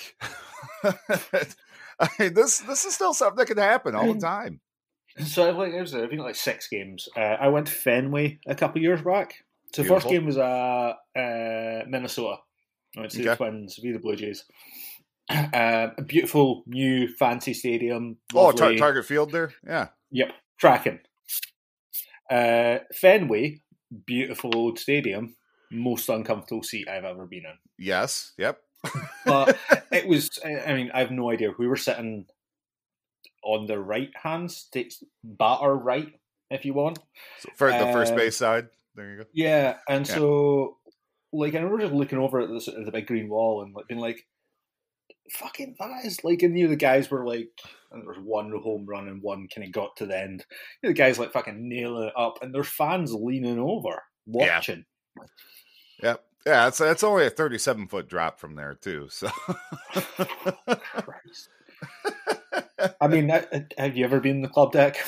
[SPEAKER 1] I mean, this this is still something that can happen all the time.
[SPEAKER 12] So I've like there's I've been at like six games. Uh, I went to Fenway a couple of years back. So the first
[SPEAKER 1] Beautiful.
[SPEAKER 12] game was uh, uh, Minnesota. I went to the
[SPEAKER 1] Okay.
[SPEAKER 12] Twins v the Blue Jays. Uh, a beautiful new fancy stadium.
[SPEAKER 1] Oh, tar-
[SPEAKER 12] lovely.
[SPEAKER 1] Target Field there? Yeah.
[SPEAKER 12] Yep, tracking. Uh, Fenway, beautiful old stadium. Most uncomfortable seat I've ever been in.
[SPEAKER 1] Yes. Yep.
[SPEAKER 12] But it was, I mean, I have no idea. We were sitting on the right hand, st- batter right, if you want.
[SPEAKER 1] So for the first
[SPEAKER 12] Um,
[SPEAKER 1] base side. There you go.
[SPEAKER 12] Yeah, and
[SPEAKER 1] Yeah.
[SPEAKER 12] so, like, I remember just looking over at, this, at the big green wall and like, being like, fucking, that is, like, and you know, the guys were like, and there was one home run and one kind of got to the end. You know, the guys, like, fucking nailing it up, and there's fans leaning over, watching.
[SPEAKER 1] Yep. Yeah, it's it's only a thirty-seven foot drop from there too. So
[SPEAKER 12] Christ. I mean, I- I- have you ever been in the club deck?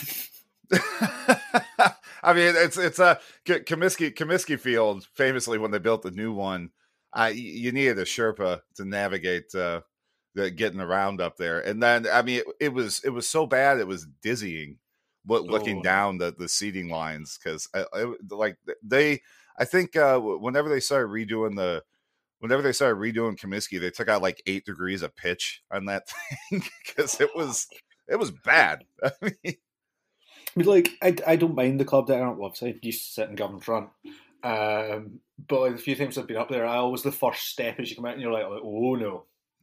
[SPEAKER 1] I mean, it's it's a K- Comiskey Comiskey Field. Famously, when they built the new one, uh, y- you needed a Sherpa to navigate uh, the getting around up there. And then, I mean, it, it was it was so bad it was dizzying. What looking
[SPEAKER 12] Oh.
[SPEAKER 1] down the the seating lines, because like they, I think uh, whenever they started redoing the. Whenever they started redoing Comiskey, they took out like eight degrees of pitch on that thing because it was it was bad. I mean,
[SPEAKER 12] I mean, like, I, I don't mind the club deck. I don't love it. I used to sit in government front. Um, but like, the few times I've been up there, I always the first step as you come out and you're like, like oh no.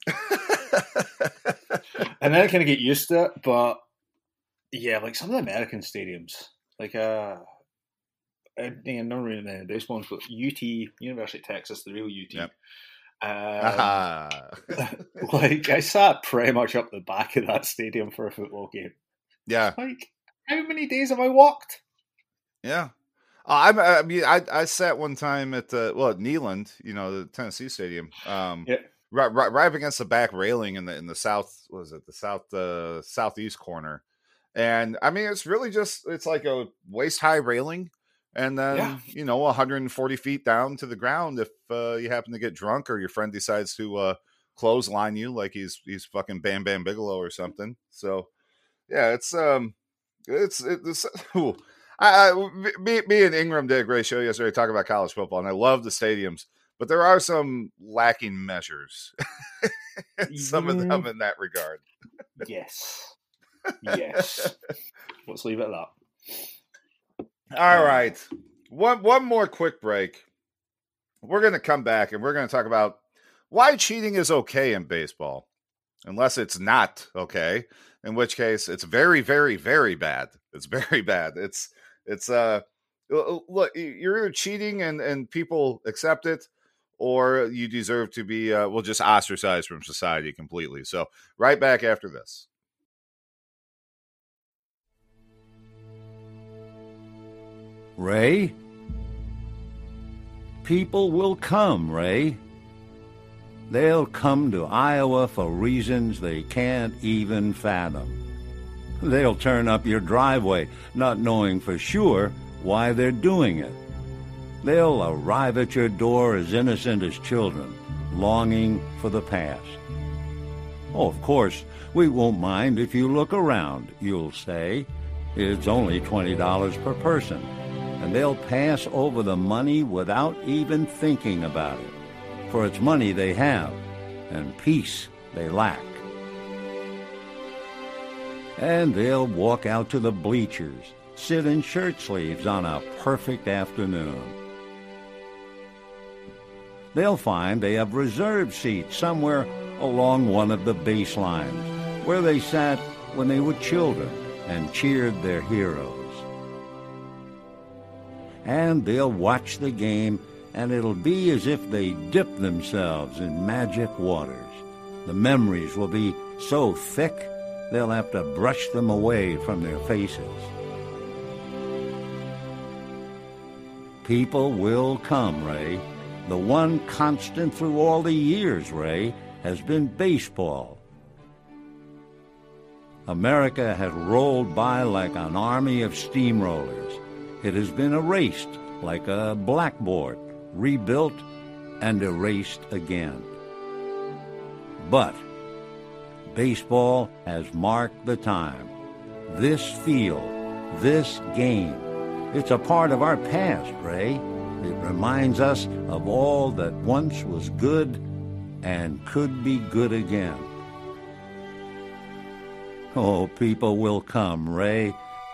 [SPEAKER 12] And then I kind of get used to it. But yeah, like some of the American stadiums, like, uh, I think I'm not really many baseball ones, but U T, University of Texas, the real U T.
[SPEAKER 1] Yep.
[SPEAKER 12] Um,
[SPEAKER 1] Ah.
[SPEAKER 12] like, I sat pretty much up the back of that stadium for a football game.
[SPEAKER 1] yeah,
[SPEAKER 12] Like, how many days have I walked?
[SPEAKER 1] yeah. Uh, I, I mean, I I sat one time at the well at Neyland, you know, the Tennessee Stadium, um,
[SPEAKER 12] Yeah.
[SPEAKER 1] right, right, right up against the back railing in the in the south. What was it the south uh, southeast corner? And I mean, it's really just it's like a waist high railing. And then,
[SPEAKER 12] Yeah.
[SPEAKER 1] you know, one hundred forty feet down to the ground if uh, you happen to get drunk or your friend decides to uh, clothesline you like he's he's fucking Bam Bam Bigelow or something. So, yeah, it's um, it's it's. Ooh. I, I me, me and Ingram did a great show yesterday talking about college football, and I love the stadiums, but there are some lacking measures. some of them in that regard.
[SPEAKER 12] Yes. Yes. Let's leave it at that.
[SPEAKER 1] All right. One one more quick break. We're going to come back and we're going to talk about why cheating is okay in baseball. Unless it's not okay, in which case it's very, very, very bad. It's very bad. It's it's uh look, you're either cheating and, and people accept it, or you deserve to be uh, well just ostracized from society completely. So right back after this.
[SPEAKER 21] Ray? People will come, Ray. They'll come to Iowa for reasons they can't even fathom. They'll turn up your driveway, not knowing for sure why they're doing it. They'll arrive at your door as innocent as children, longing for the past. Oh, of course, we won't mind if you look around, you'll say. It's only twenty dollars per person, and they'll pass over the money without even thinking about it. For it's money they have, and peace they lack. And they'll walk out to the bleachers, sit in shirt sleeves on a perfect afternoon. They'll find they have reserved seats somewhere along one of the baselines, where they sat when they were children and cheered their heroes. And they'll watch the game, and it'll be as if they dipped themselves in magic waters. The memories will be so thick, they'll have to brush them away from their faces. People will come, Ray. The one constant through all the years, Ray, has been baseball. America has rolled by like an army of steamrollers. It has been erased like a blackboard, rebuilt and erased again. But baseball has marked the time. This field, this game, it's a part of our past, Ray. It reminds us of all that once was good and could be good again. Oh, people will come, Ray.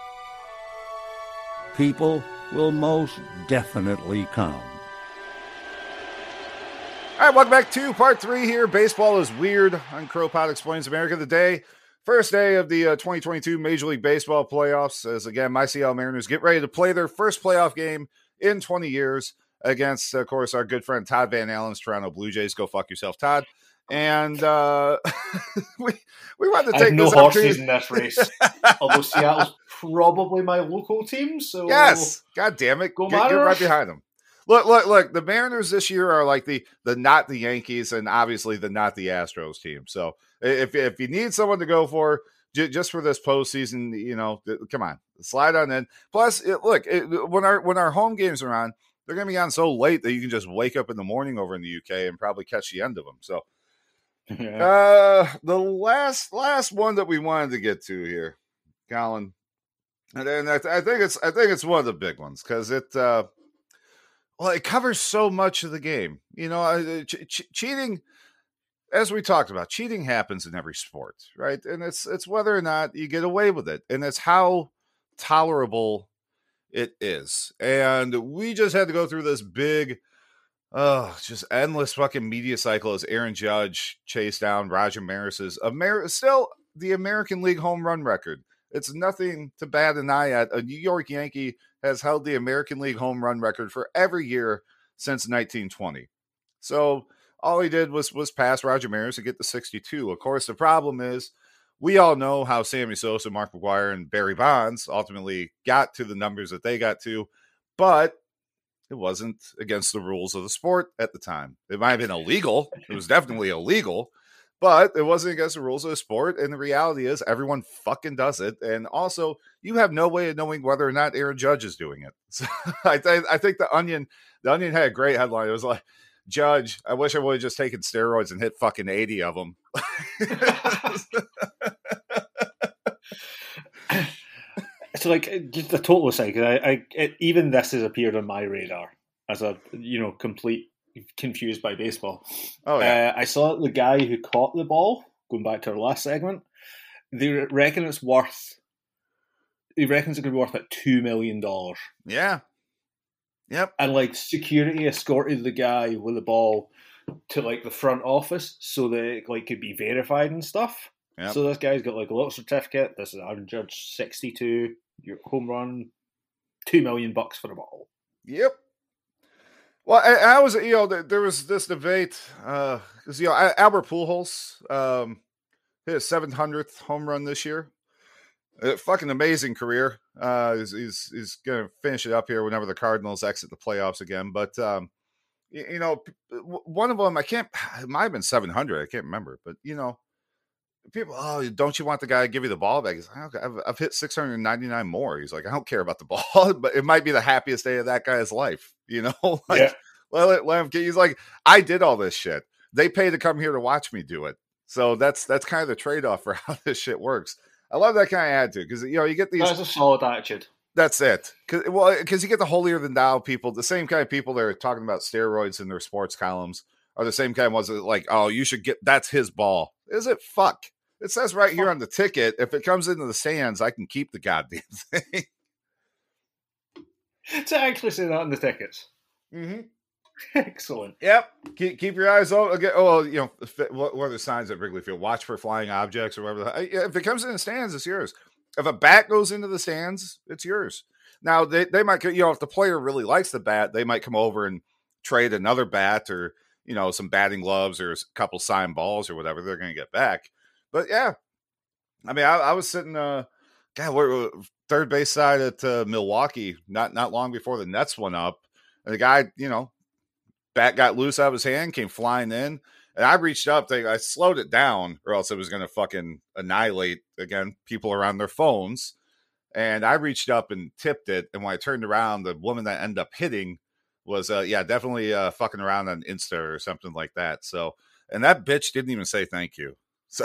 [SPEAKER 21] People will most definitely come.
[SPEAKER 1] All right, welcome back to part three here. Baseball is weird on Crow Pod Explains America today. First day of the uh, twenty twenty-two Major League Baseball playoffs, as again, my Seattle Mariners get ready to play their first playoff game in twenty years against, of course, our good friend Todd Van Allen's Toronto Blue Jays. Go fuck yourself, Todd. And uh, we we want to take
[SPEAKER 12] I have no
[SPEAKER 1] this
[SPEAKER 12] horses in this race. Although Seattle's probably my local team, so
[SPEAKER 1] yes, god damn it,
[SPEAKER 12] go
[SPEAKER 1] get, get right
[SPEAKER 12] Mariners.
[SPEAKER 1] behind them. Look, look, look! The Mariners this year are like the the not the Yankees, and obviously the not the Astros team. So if if you need someone to go for j- just for this postseason, you know, come on, slide on in. Plus, it, look, it, when our when our home games are on, they're going to be on so late that you can just wake up in the morning over in the U K and probably catch the end of them. So,
[SPEAKER 12] Yeah.
[SPEAKER 1] uh, the last last one that we wanted to get to here, Colin, and then I, th- I think it's I think it's one of the big ones because it. Uh, Well, it covers so much of the game. You know, uh, ch- ch- cheating, as we talked about, cheating happens in every sport, right? And it's it's whether or not you get away with it, and it's how tolerable it is. And we just had to go through this big, oh, just endless fucking media cycle as Aaron Judge chased down Roger Maris's Amer- still the American League home run record. It's nothing to bat an eye at. A New York Yankee has held the American League home run record for every year since nineteen twenty. So all he did was was pass Roger Maris to get to sixty-two. Of course, the problem is we all know how Sammy Sosa, Mark McGwire, and Barry Bonds ultimately got to the numbers that they got to, but it wasn't against the rules of the sport at the time. It might have been illegal. It was definitely illegal. But it wasn't against the rules of the sport, and the reality is everyone fucking does it. And also, you have no way of knowing whether or not Aaron Judge is doing it. So I, th- I think the Onion, the Onion had a great headline. It was like, "Judge, I wish I would have just taken steroids and hit fucking eighty of them."
[SPEAKER 12] So, like, just the total aside, 'cause I, I it, even this has appeared on my radar as a you know complete. Confused by baseball.
[SPEAKER 1] Oh yeah.
[SPEAKER 12] Uh, I saw the guy who caught the ball. Going back to our last segment, they reckon it's worth. He reckons it could be worth like two million dollars.
[SPEAKER 1] Yeah. Yep.
[SPEAKER 12] And like security escorted the guy with the ball to like the front office so that it like could be verified and stuff.
[SPEAKER 1] Yep.
[SPEAKER 12] So this guy's got like a little certificate. This is Aaron Judge sixty-two, your home run, two million bucks for the ball.
[SPEAKER 1] Yep. Well, I, I was, you know, there, there was this debate because, uh, you know, Albert Pujols um, hit his seven hundredth home run this year. A fucking amazing career. Uh, he's he's, he's going to finish it up here whenever the Cardinals exit the playoffs again. But, um, you, you know, one of them, I can't, it might have been seven hundred. I can't remember. But, you know, people, oh, don't you want the guy to give you the ball back? He's like, okay, I've, I've hit six hundred ninety-nine more. He's like, I don't care about the ball, but it might be the happiest day of that guy's life. You know, like,
[SPEAKER 12] yeah.
[SPEAKER 1] let, let, let him get, he's like, I did all this shit. They pay to come here to watch me do it. So that's, that's kind of the trade-off for how this shit works. I love that kind of attitude because, you know, you get these.
[SPEAKER 12] That's a solid attitude.
[SPEAKER 1] That's it. Cause, well, because you get the holier than thou people, the same kind of people that are talking about steroids in their sports columns are the same kind of ones that like, oh, you should get, that's his ball. Is it? Fuck. It says right here on the ticket, if it comes into the stands, I can keep the goddamn thing.
[SPEAKER 12] To actually say that on the tickets.
[SPEAKER 1] Mm-hmm.
[SPEAKER 12] Excellent.
[SPEAKER 1] Yep. Keep, keep your eyes open. Again, oh, you know, what, what are the signs at Wrigley Field? Watch for flying objects or whatever. If it comes in the stands, it's yours. If a bat goes into the stands, it's yours. Now, they, they might, you know, if the player really likes the bat, they might come over and trade another bat or, you know, some batting gloves or a couple signed balls or whatever they're going to get back. But yeah, I mean, I, I was sitting, uh, God, we're third base side at uh, Milwaukee, not not long before the Nets went up. And the guy, you know, bat got loose out of his hand, came flying in. And I reached up, they, I slowed it down or else it was going to fucking annihilate, again, people around their phones. And I reached up and tipped it. And when I turned around, the woman that ended up hitting was, uh, yeah, definitely uh, fucking around on Insta or something like that. So, and that bitch didn't even say thank you. So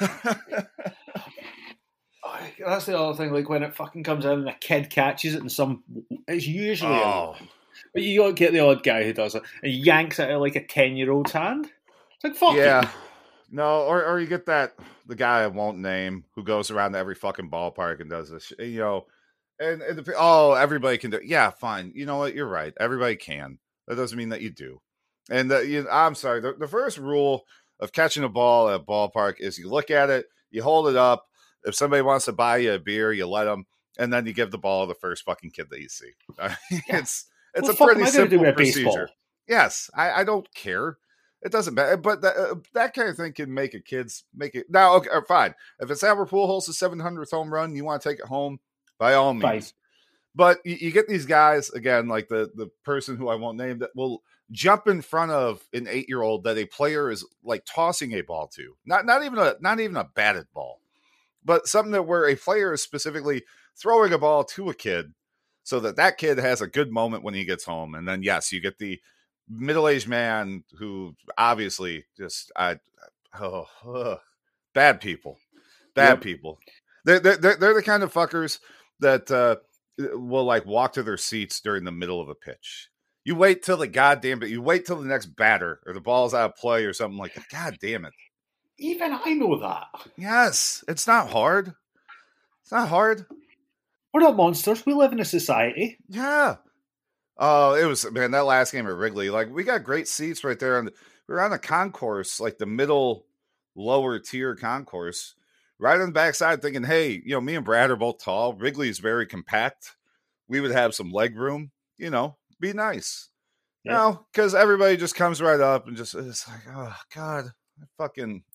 [SPEAKER 12] that's the other thing. Like when it fucking comes in and a kid catches it, and some, it's usually,
[SPEAKER 1] oh.
[SPEAKER 12] a, but you gotta get the odd guy who does it and yanks it out of like a ten-year-old's hand. It's like fuck
[SPEAKER 1] yeah.
[SPEAKER 12] you.
[SPEAKER 1] No, or or you get that the guy I won't name who goes around to every fucking ballpark and does this, you know, and, and the, oh, everybody can do. Yeah, fine. You know what? You're right. Everybody can. That doesn't mean that you do. And the, you, I'm sorry. The, the first rule of catching a ball at a ballpark is you look at it, you hold it up. If somebody wants to buy you a beer, you let them, and then you give the ball to the first fucking kid that you see. it's it's
[SPEAKER 12] Well,
[SPEAKER 1] a pretty simple
[SPEAKER 12] baseball?
[SPEAKER 1] procedure. Yes, I, I don't care. It doesn't matter, but that, uh, that kind of thing can make a kid's make it now. Okay, fine. If it's Albert Pujols' seven hundredth home run, you want to take it home, by all means.
[SPEAKER 12] Fine.
[SPEAKER 1] But you, you get these guys again, like the the person who I won't name, that will jump in front of an eight year old that a player is like tossing a ball to, not not even a not even a batted ball, but something that where a player is specifically throwing a ball to a kid, so that that kid has a good moment when he gets home, and then yes, you get the middle-aged man who obviously just I oh, ugh, bad people, bad
[SPEAKER 12] Yep.
[SPEAKER 1] people. They're, they're they're the kind of fuckers that uh, will like walk to their seats during the middle of a pitch. You wait till the goddamn, but you wait till the next batter or the ball's out of play or something like that. God damn it!
[SPEAKER 12] Even I know that.
[SPEAKER 1] Yes, it's not hard. It's not hard.
[SPEAKER 12] We're not monsters. We live in a society.
[SPEAKER 1] Yeah. Oh, it was, man, that last game at Wrigley, like we got great seats right there. On the, we were on the concourse, like the middle lower tier concourse, right on the backside thinking, hey, you know, me and Brad are both tall. Wrigley is very compact. We would have some leg room, you know, be nice.
[SPEAKER 12] Yeah.
[SPEAKER 1] You know, because everybody just comes right up and just, it's like, oh, God, fucking,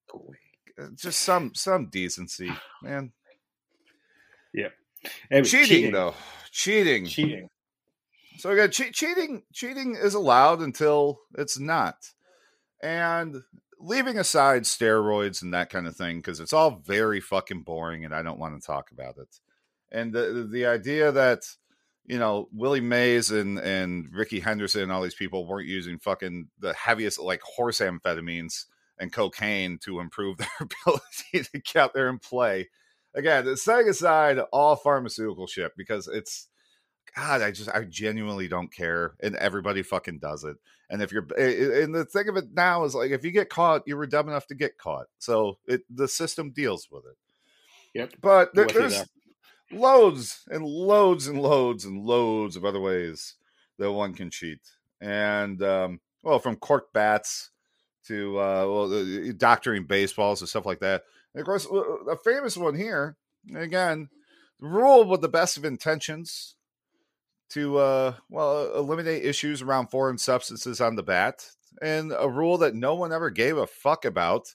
[SPEAKER 1] just some, some decency, man.
[SPEAKER 12] Yeah. It was
[SPEAKER 1] Cheating,
[SPEAKER 12] cheating.
[SPEAKER 1] though. Cheating.
[SPEAKER 12] Cheating.
[SPEAKER 1] So again, che- cheating cheating is allowed until it's not. And leaving aside steroids and that kind of thing, because it's all very fucking boring and I don't want to talk about it. And the the idea that, you know, Willie Mays and, and Ricky Henderson and all these people weren't using fucking the heaviest, like, horse amphetamines and cocaine to improve their ability to get out there and play. Again, setting aside all pharmaceutical shit, because it's, God, I just, I genuinely don't care. And everybody fucking does it. And if you're, and the thing of it now is like, if you get caught, you were dumb enough to get caught. So it, the system deals with it.
[SPEAKER 12] Yep.
[SPEAKER 1] But there,
[SPEAKER 12] With you
[SPEAKER 1] there's
[SPEAKER 12] there.
[SPEAKER 1] loads and loads and loads and loads of other ways that one can cheat. And, um, well, from cork bats to, uh, well, uh, doctoring baseballs and stuff like that. And of course, a famous one here, again, rule with the best of intentions to, uh, well, eliminate issues around foreign substances on the bat, and a rule that no one ever gave a fuck about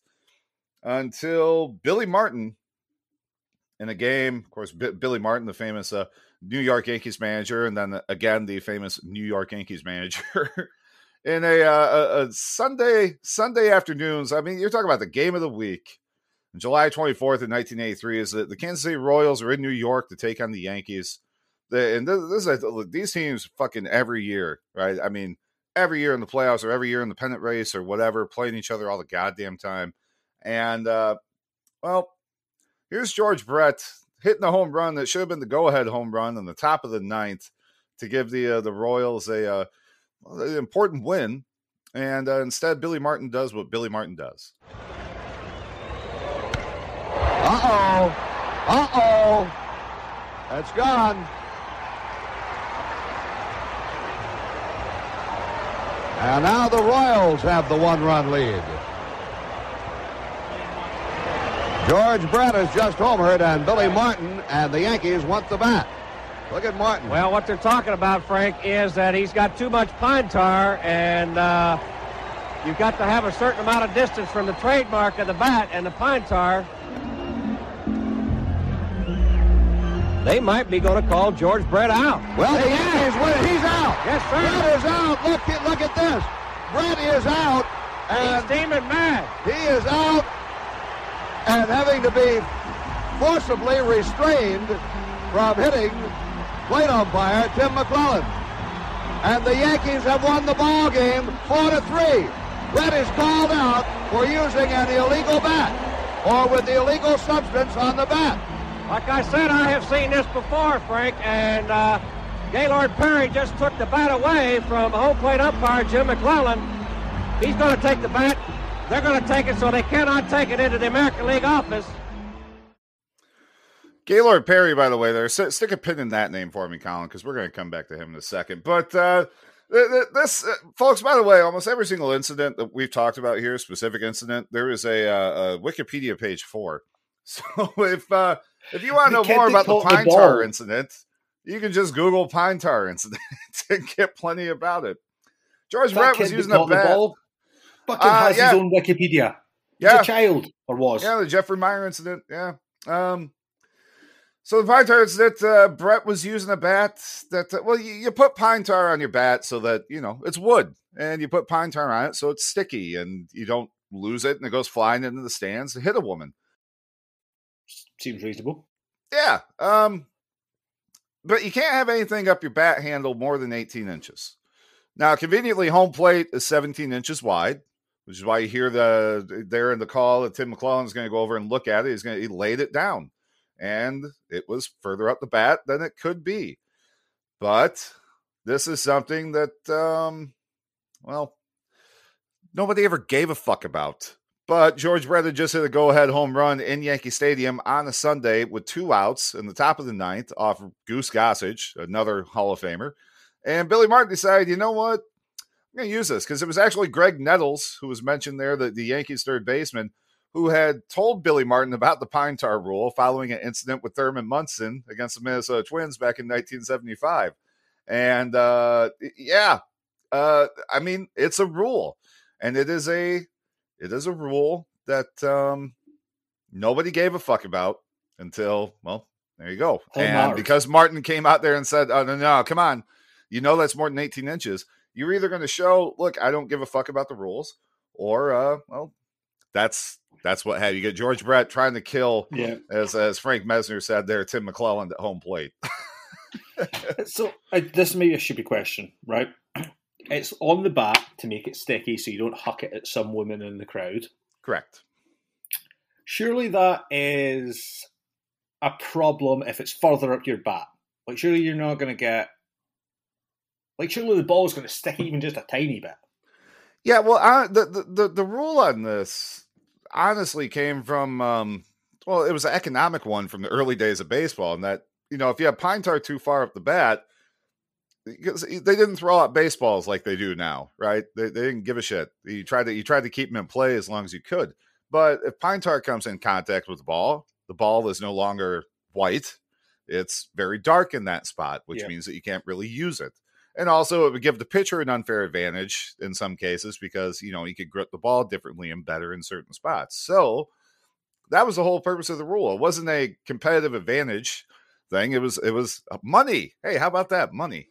[SPEAKER 1] until Billy Martin in a game. Of course, B- Billy Martin, the famous uh, New York Yankees manager, and then again, the famous New York Yankees manager in a, uh, a, a Sunday, Sunday afternoons. I mean, you're talking about the game of the week. July twenty-fourth in nineteen eighty-three is that the Kansas City Royals are in New York to take on the Yankees. The, and this, this is a, these teams fucking every year, right? I mean, every year in the playoffs or every year in the pennant race or whatever, playing each other all the goddamn time. And, uh, well, here's George Brett hitting the home run that should have been the go-ahead home run in the top of the ninth to give the uh, the Royals a uh, an important win. And uh, instead, Billy Martin does what Billy Martin does.
[SPEAKER 7] Uh-oh. Uh-oh. That's gone. And now the Royals have the one-run lead. George Brett has just homered, and Billy Martin and the Yankees want the bat. Look at Martin.
[SPEAKER 2] Well, what they're talking about, Frank, is that he's got too much pine tar, and uh, you've got to have a certain amount of distance from the trademark of the bat and the pine tar. They might be going to call George Brett out.
[SPEAKER 7] Well, the Yankees win. He's out.
[SPEAKER 2] Yes, sir.
[SPEAKER 7] Brett is out. Look, look at this. Brett is out. And
[SPEAKER 2] he's steaming mad.
[SPEAKER 7] He is out and having to be forcibly restrained from hitting plate umpire Tim McClellan. And the Yankees have won the ball game four to three. Brett is called out for using an illegal bat or with the illegal substance on the bat.
[SPEAKER 2] Like I said, I have seen this before, Frank, and uh, Gaylord Perry just took the bat away from home plate umpire Jim McClellan. He's going to take the bat. They're going to take it so they cannot take it into the American League office.
[SPEAKER 1] Gaylord Perry, by the way, there. S- stick a pin in that name for me, Colin, because we're going to come back to him in a second. But uh, th- th- this, uh, folks, by the way, almost every single incident that we've talked about here, specific incident, there is a, uh, a Wikipedia page for. So if uh, if you want to know more about the pine tar incident, you can just Google pine tar incident and get plenty about it. George Brett was using a bat.
[SPEAKER 12] Bucket uh, has yeah. his own Wikipedia. He's
[SPEAKER 1] yeah.
[SPEAKER 12] a child, or was.
[SPEAKER 1] Yeah, the Jeffrey Meyer incident, yeah. Um, so the pine tar incident, uh, Brett was using a bat that, uh, well, you, you put pine tar on your bat so that, you know, it's wood. And you put pine tar on it so it's sticky and you don't lose it and it goes flying into the stands to hit a woman.
[SPEAKER 12] Seems reasonable.
[SPEAKER 1] Yeah. Um, but you can't have anything up your bat handle more than eighteen inches. Now, conveniently, home plate is seventeen inches wide, which is why you hear the there in the call that Tim McClellan's going to go over and look at it. He's going to he laid it down, and it was further up the bat than it could be. But this is something that, um, well, nobody ever gave a fuck about. But George Brett had just hit a go-ahead home run in Yankee Stadium on a Sunday with two outs in the top of the ninth off of Goose Gossage, another Hall of Famer. And Billy Martin decided, you know what? I'm going to use this because it was actually Greg Nettles, who was mentioned there, the, the Yankees third baseman, who had told Billy Martin about the pine tar rule following an incident with Thurman Munson against the Minnesota Twins back in nineteen seventy-five. And, uh, yeah, uh, I mean, it's a rule. And it is a... It is a rule that um, nobody gave a fuck about until, well, there you go. Oh, and Martin. Because Martin came out there and said, oh, no, no, come on. You know that's more than eighteen inches. You're either going to show, look, I don't give a fuck about the rules, or, uh, well, that's that's what had you get George Brett trying to kill,
[SPEAKER 12] yeah.
[SPEAKER 1] as as Frank Mesner said there, Tim McClellan at home plate.
[SPEAKER 12] So uh, this may be a stupid question, right? It's on the bat to make it sticky so you don't huck it at some women in the crowd.
[SPEAKER 1] Correct.
[SPEAKER 12] Surely that is a problem if it's further up your bat. Like, surely you're not going to get... Like, surely the ball's going to stick even just a tiny bit.
[SPEAKER 1] Yeah, well, I, the, the, the rule on this honestly came from... Um, well, it was an economic one from the early days of baseball, and that, you know, if you have pine tar too far up the bat... Because they didn't throw out baseballs like they do now, right? They, they didn't give a shit. You tried to you tried to keep them in play as long as you could. But if pine tar comes in contact with the ball, the ball is no longer white. It's very dark in that spot, which yeah. means that you can't really use it. And also, it would give the pitcher an unfair advantage in some cases because, you know, he could grip the ball differently and better in certain spots. So that was the whole purpose of the rule. It wasn't a competitive advantage thing. It was it was money. Hey, how about that? Money.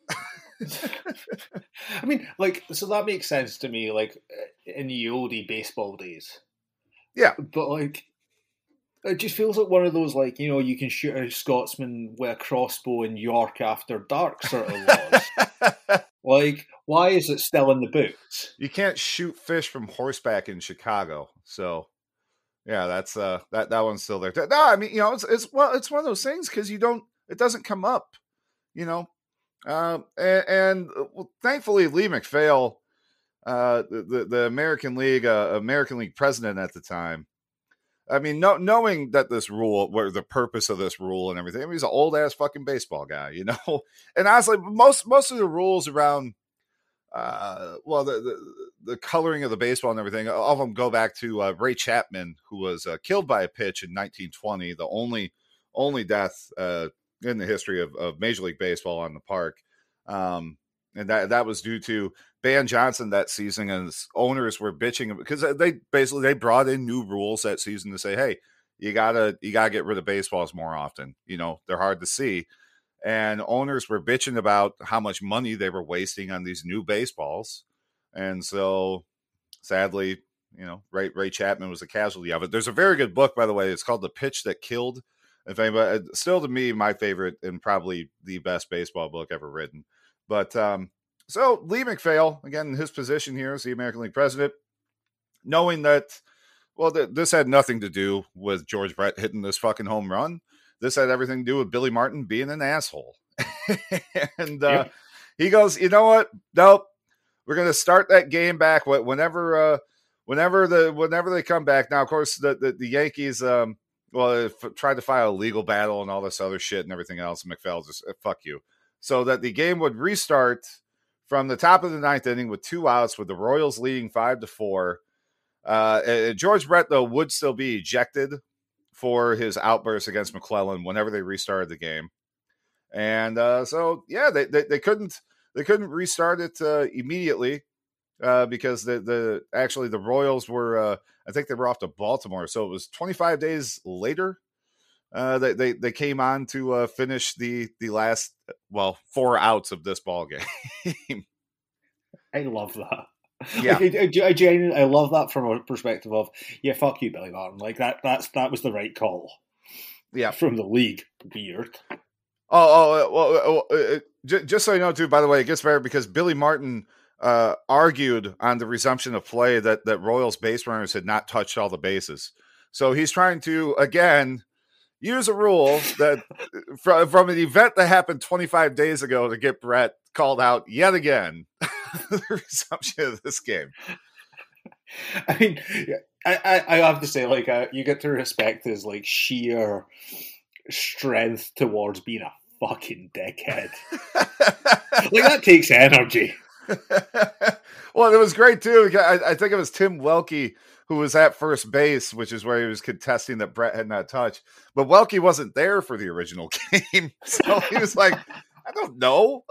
[SPEAKER 12] I mean, like, so that makes sense to me, like, in the oldie baseball days.
[SPEAKER 1] Yeah.
[SPEAKER 12] But, like, it just feels like one of those, like, you know, you can shoot a Scotsman with a crossbow in York after dark sort of laws. Like, why is it still in the books?
[SPEAKER 1] You can't shoot fish from horseback in Chicago. So, yeah, that's, uh, that, that one's still there. No, I mean, you know, it's, it's, well, it's one of those things because you don't, it doesn't come up, you know. Um, and, and well, thankfully, Lee McPhail, uh, the, the, the American League, uh, American League president at the time, I mean, no, knowing that this rule, what the purpose of this rule and everything, I mean, he's an old ass fucking baseball guy, you know. And honestly, most most of the rules around uh, well, the, the the coloring of the baseball and everything, all of them go back to uh, Ray Chapman, who was uh, killed by a pitch in nineteen twenty, the only only death uh, in the history of, of Major League Baseball on the park. Um, and that that was due to Ban Johnson that season, and his owners were bitching because they basically they brought in new rules that season to say, hey, you gotta you gotta get rid of baseballs more often. You know, they're hard to see. And owners were bitching about how much money they were wasting on these new baseballs. And so, sadly, you know, Ray, Ray Chapman was a casualty of it. There's a very good book, by the way. It's called The Pitch That Killed. If anybody, still to me, my favorite and probably the best baseball book ever written. But um, so Lee MacPhail, again, his position here as the American League president, knowing that, well, th- this had nothing to do with George Brett hitting this fucking home run. This had everything to do with Billy Martin being an asshole. and uh, yep. he goes, you know what? Nope. We're going to start that game back whenever, uh, whenever the, whenever they come back. Now, of course, the, the, the Yankees, um, well, f- tried to file a legal battle and all this other shit and everything else. MacPhail just, fuck you. So that the game would restart from the top of the ninth inning with two outs, with the Royals leading five to four. Uh, George Brett, though, would still be ejected for his outburst against McClellan whenever they restarted the game. And uh, so, yeah, they, they they couldn't they couldn't restart it uh, immediately uh, because the the actually the Royals were uh, I think they were off to Baltimore, so it was twenty-five days later uh, they, they they came on to uh, finish the the last well four outs of this ball game.
[SPEAKER 12] I love that.
[SPEAKER 1] Yeah,
[SPEAKER 12] like, I, I, I genuinely I love that from a perspective of yeah, fuck you, Billy Martin. Like that that's that was the right call.
[SPEAKER 1] Yeah,
[SPEAKER 12] from the league. Weird.
[SPEAKER 1] Oh, oh, well, uh, uh, j- just so you know, too. By the way, it gets better because Billy Martin uh, argued on the resumption of play that that Royals base runners had not touched all the bases. So he's trying to again use a rule that from from an event that happened twenty-five days ago to get Brett called out yet again. The resumption of this game.
[SPEAKER 12] I mean, I, I, I have to say, like, uh, you get to respect his like sheer strength towards being a fucking dickhead. Like that takes energy.
[SPEAKER 1] Well, it was great too. I, I think it was Tim Welke who was at first base, which is where he was contesting that Brett had not touched. But Welke wasn't there for the original game, so he was like, "I don't know."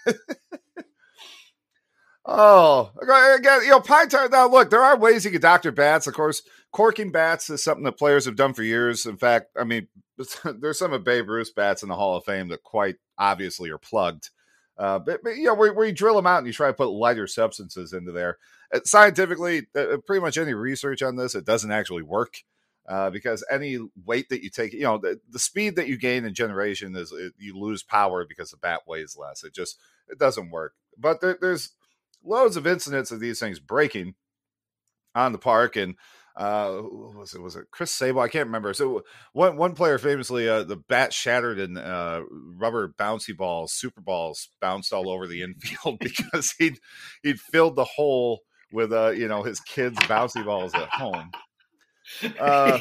[SPEAKER 1] Oh, again, you know, pie tar. Now, look, there are ways you can doctor bats. Of course, corking bats is something that players have done for years. In fact, I mean, there's some of Babe Ruth's bats in the Hall of Fame that quite obviously are plugged. Uh, but, but, you know, where, where you drill them out and you try to put lighter substances into there. Uh, scientifically, uh, pretty much any research on this, it doesn't actually work uh, because any weight that you take, you know, the, the speed that you gain in generation is it, you lose power because the bat weighs less. It just, it doesn't work. But there, there's loads of incidents of these things breaking on the park. And uh, what was it? Was it Chris Sable? I can't remember. So one one player famously, uh, the bat shattered and uh, rubber bouncy balls, super balls bounced all over the infield because he'd he'd filled the hole with uh, you know, his kids' bouncy balls at home. Uh,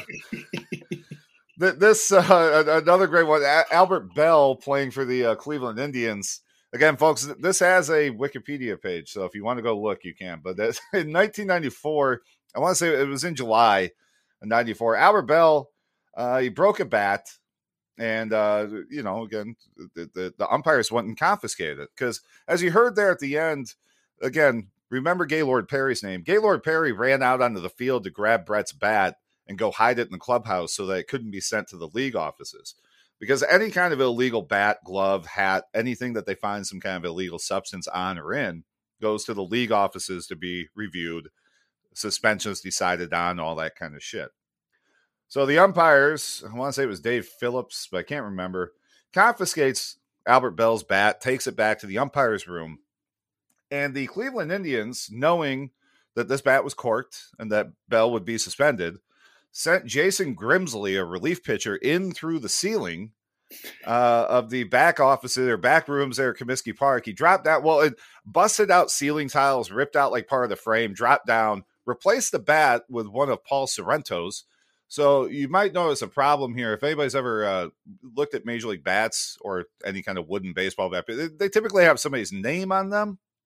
[SPEAKER 1] th- this uh, another great one. A- Albert Bell playing for the uh, Cleveland Indians. Again, folks, this has a Wikipedia page, so if you want to go look, you can. But that's, in nineteen ninety-four, I want to say it was in July of ninety-four, Albert Bell, uh, he broke a bat, and, uh, you know, again, the, the, the umpires went and confiscated it. Because as you heard there at the end, again, remember Gaylord Perry's name. Gaylord Perry ran out onto the field to grab Brett's bat and go hide it in the clubhouse so that it couldn't be sent to the league offices. Because any kind of illegal bat, glove, hat, anything that they find some kind of illegal substance on or in goes to the league offices to be reviewed, suspensions decided on, all that kind of shit. So the umpires, I want to say it was Dave Phillips, but I can't remember, confiscates Albert Bell's bat, takes it back to the umpire's room. And the Cleveland Indians, knowing that this bat was corked and that Bell would be suspended, sent Jason Grimsley, a relief pitcher, in through the ceiling uh, of the back offices or back rooms there at Comiskey Park. He dropped out, well, it busted out ceiling tiles, ripped out like part of the frame, dropped down, replaced the bat with one of Paul Sorrento's. So you might notice a problem here. If anybody's ever uh, looked at Major League bats or any kind of wooden baseball bat, they, they typically have somebody's name on them.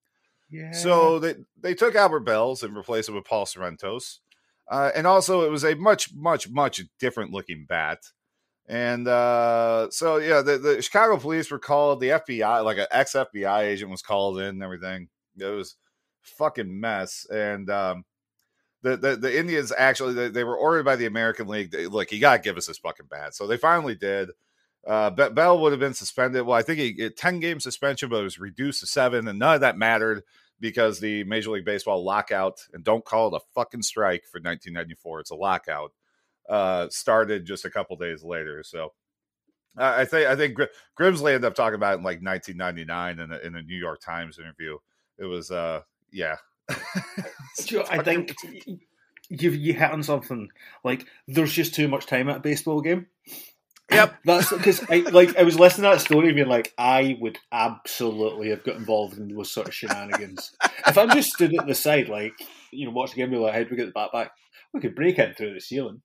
[SPEAKER 12] Yeah.
[SPEAKER 1] So they, they took Albert Bells and replaced it with Paul Sorrentos. Uh, and also it was a much, much, much different looking bat. And uh, so, yeah, the, the Chicago police were called. The F B I, like an ex-F B I agent was called in and everything. It was a fucking mess. And um, the, the the Indians actually, they, they were ordered by the American League. They, look, you got to give us this fucking bat. So they finally did. Uh, Bell would have been suspended. Well, I think he, a ten-game suspension, but it was reduced to seven. And none of that mattered because the Major League Baseball lockout, and don't call it a fucking strike for nineteen ninety-four. It's a lockout. Uh, started just a couple days later. So uh, I think I think Gr- Grimsley ended up talking about it in like nineteen ninety-nine in a, in a New York Times interview. It was, uh, yeah.
[SPEAKER 12] I think you you hit on something. Like, there's just too much time at a baseball game.
[SPEAKER 1] Yep.
[SPEAKER 12] That's because I like I was listening to that story and being like, I would absolutely have got involved in those sort of shenanigans. If I'm just stood at the side, like, you know, watch the game, be like, how do we get the bat back? We could break it through the ceiling.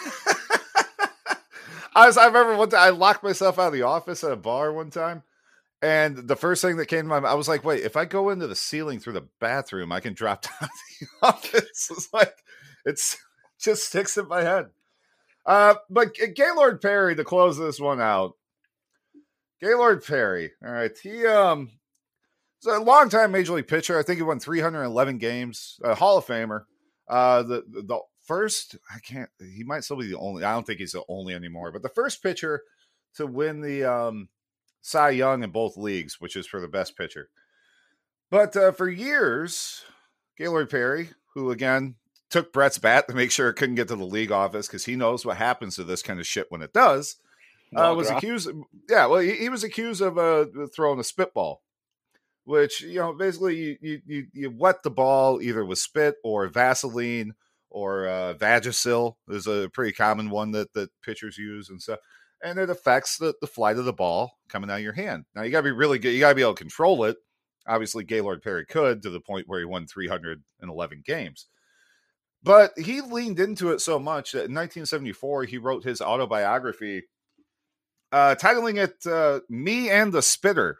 [SPEAKER 1] I was. I remember one time I locked myself out of the office at a bar one time, and the first thing that came to my mind, I was like, "Wait, if I go into the ceiling through the bathroom, I can drop down to the office." It's like it's just sticks in my head. Uh, but Gaylord Perry, to close this one out, Gaylord Perry. All right, he um, he's a longtime Major League pitcher. I think he won three hundred eleven games. A Hall of Famer. Uh, the the, the First, I can't, he might still be the only, I don't think he's the only anymore, but the first pitcher to win the um, Cy Young in both leagues, which is for the best pitcher. But uh, for years, Gaylord Perry, who again took Brett's bat to make sure it couldn't get to the league office because he knows what happens to this kind of shit when it does, uh, was accused, yeah, well, he, he was accused of uh, throwing a spitball, which, you know, basically you, you, you, you wet the ball either with spit or Vaseline or uh, Vagisil is a pretty common one that, that pitchers use and stuff. And it affects the, the flight of the ball coming out of your hand. Now, you got to be really good. You got to be able to control it. Obviously, Gaylord Perry could, to the point where he won three hundred eleven games. But he leaned into it so much that in nineteen seventy-four, he wrote his autobiography, uh, titling it uh, Me and the Spitter.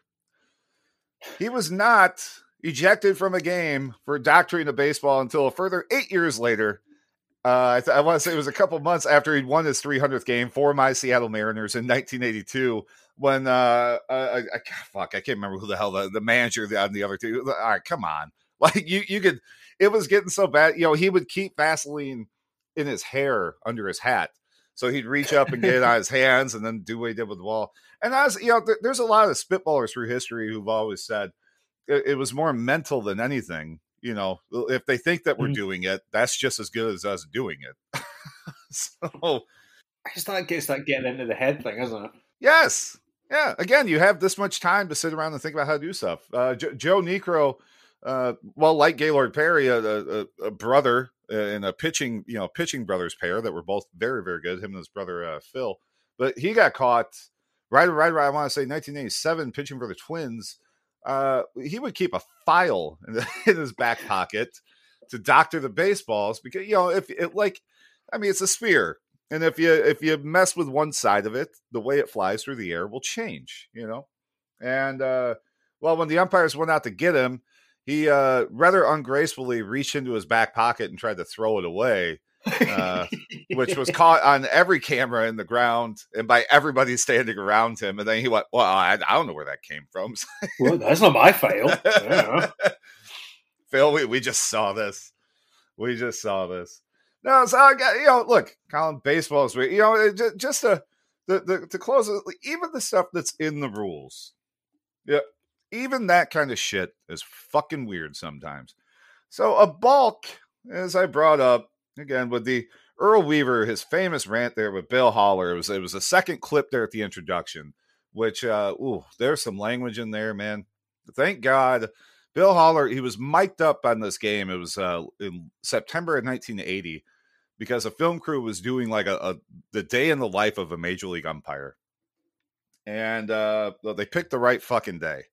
[SPEAKER 1] He was not ejected from a game for doctoring of baseball until a further eight years later. Uh, I, th- I want to say it was a couple months after he'd won his three hundredth game for my Seattle Mariners in nineteen eighty-two. When uh, I, I, I fuck, I can't remember who the hell the, the manager on the other two. All right, come on, like you, you could. It was getting so bad. You know, he would keep Vaseline in his hair under his hat, so he'd reach up and get it on his hands, and then do what he did with the ball. And as you know, th- there's a lot of spitballers through history who've always said it, it was more mental than anything. You know, if they think that we're mm-hmm. doing it, that's just as good as us doing it. So,
[SPEAKER 12] I just thought it gets that getting into the head thing, isn't it?
[SPEAKER 1] Yes. Yeah. Again, you have this much time to sit around and think about how to do stuff. Uh, jo- Joe Niekro, uh, well, like Gaylord Perry, a, a, a brother and a pitching, you know, pitching brothers pair that were both very, very good. Him and his brother uh, Phil, but he got caught right, right, right. I want to say nineteen eighty-seven pitching for the Twins. Uh, he would keep a file in, the, in his back pocket to doctor the baseballs because, you know, if it like, I mean, it's a sphere. And if you, if you mess with one side of it, the way it flies through the air will change, you know? And, uh, well, when the umpires went out to get him, he, uh, rather ungracefully reached into his back pocket and tried to throw it away, uh, which was caught on every camera in the ground and by everybody standing around him. And then he went, well, I, I don't know where that came from.
[SPEAKER 12] Well, that's not my fail. Yeah.
[SPEAKER 1] Phil, we, we just saw this. We just saw this. No, so I got, you know, look, Colin, baseball is, you know, just, just to, the, the, to close it, even the stuff that's in the rules. Yeah. Even that kind of shit is fucking weird sometimes. So a balk, as I brought up, again, with the Earl Weaver, his famous rant there with Bill Haller, it was, it was a second clip there at the introduction, which, uh, ooh, there's some language in there, man. Thank God. Bill Haller, he was mic'd up on this game. It was uh, in September of nineteen eighty because a film crew was doing like a, a the day in the life of a major league umpire. And uh, well, they picked the right fucking day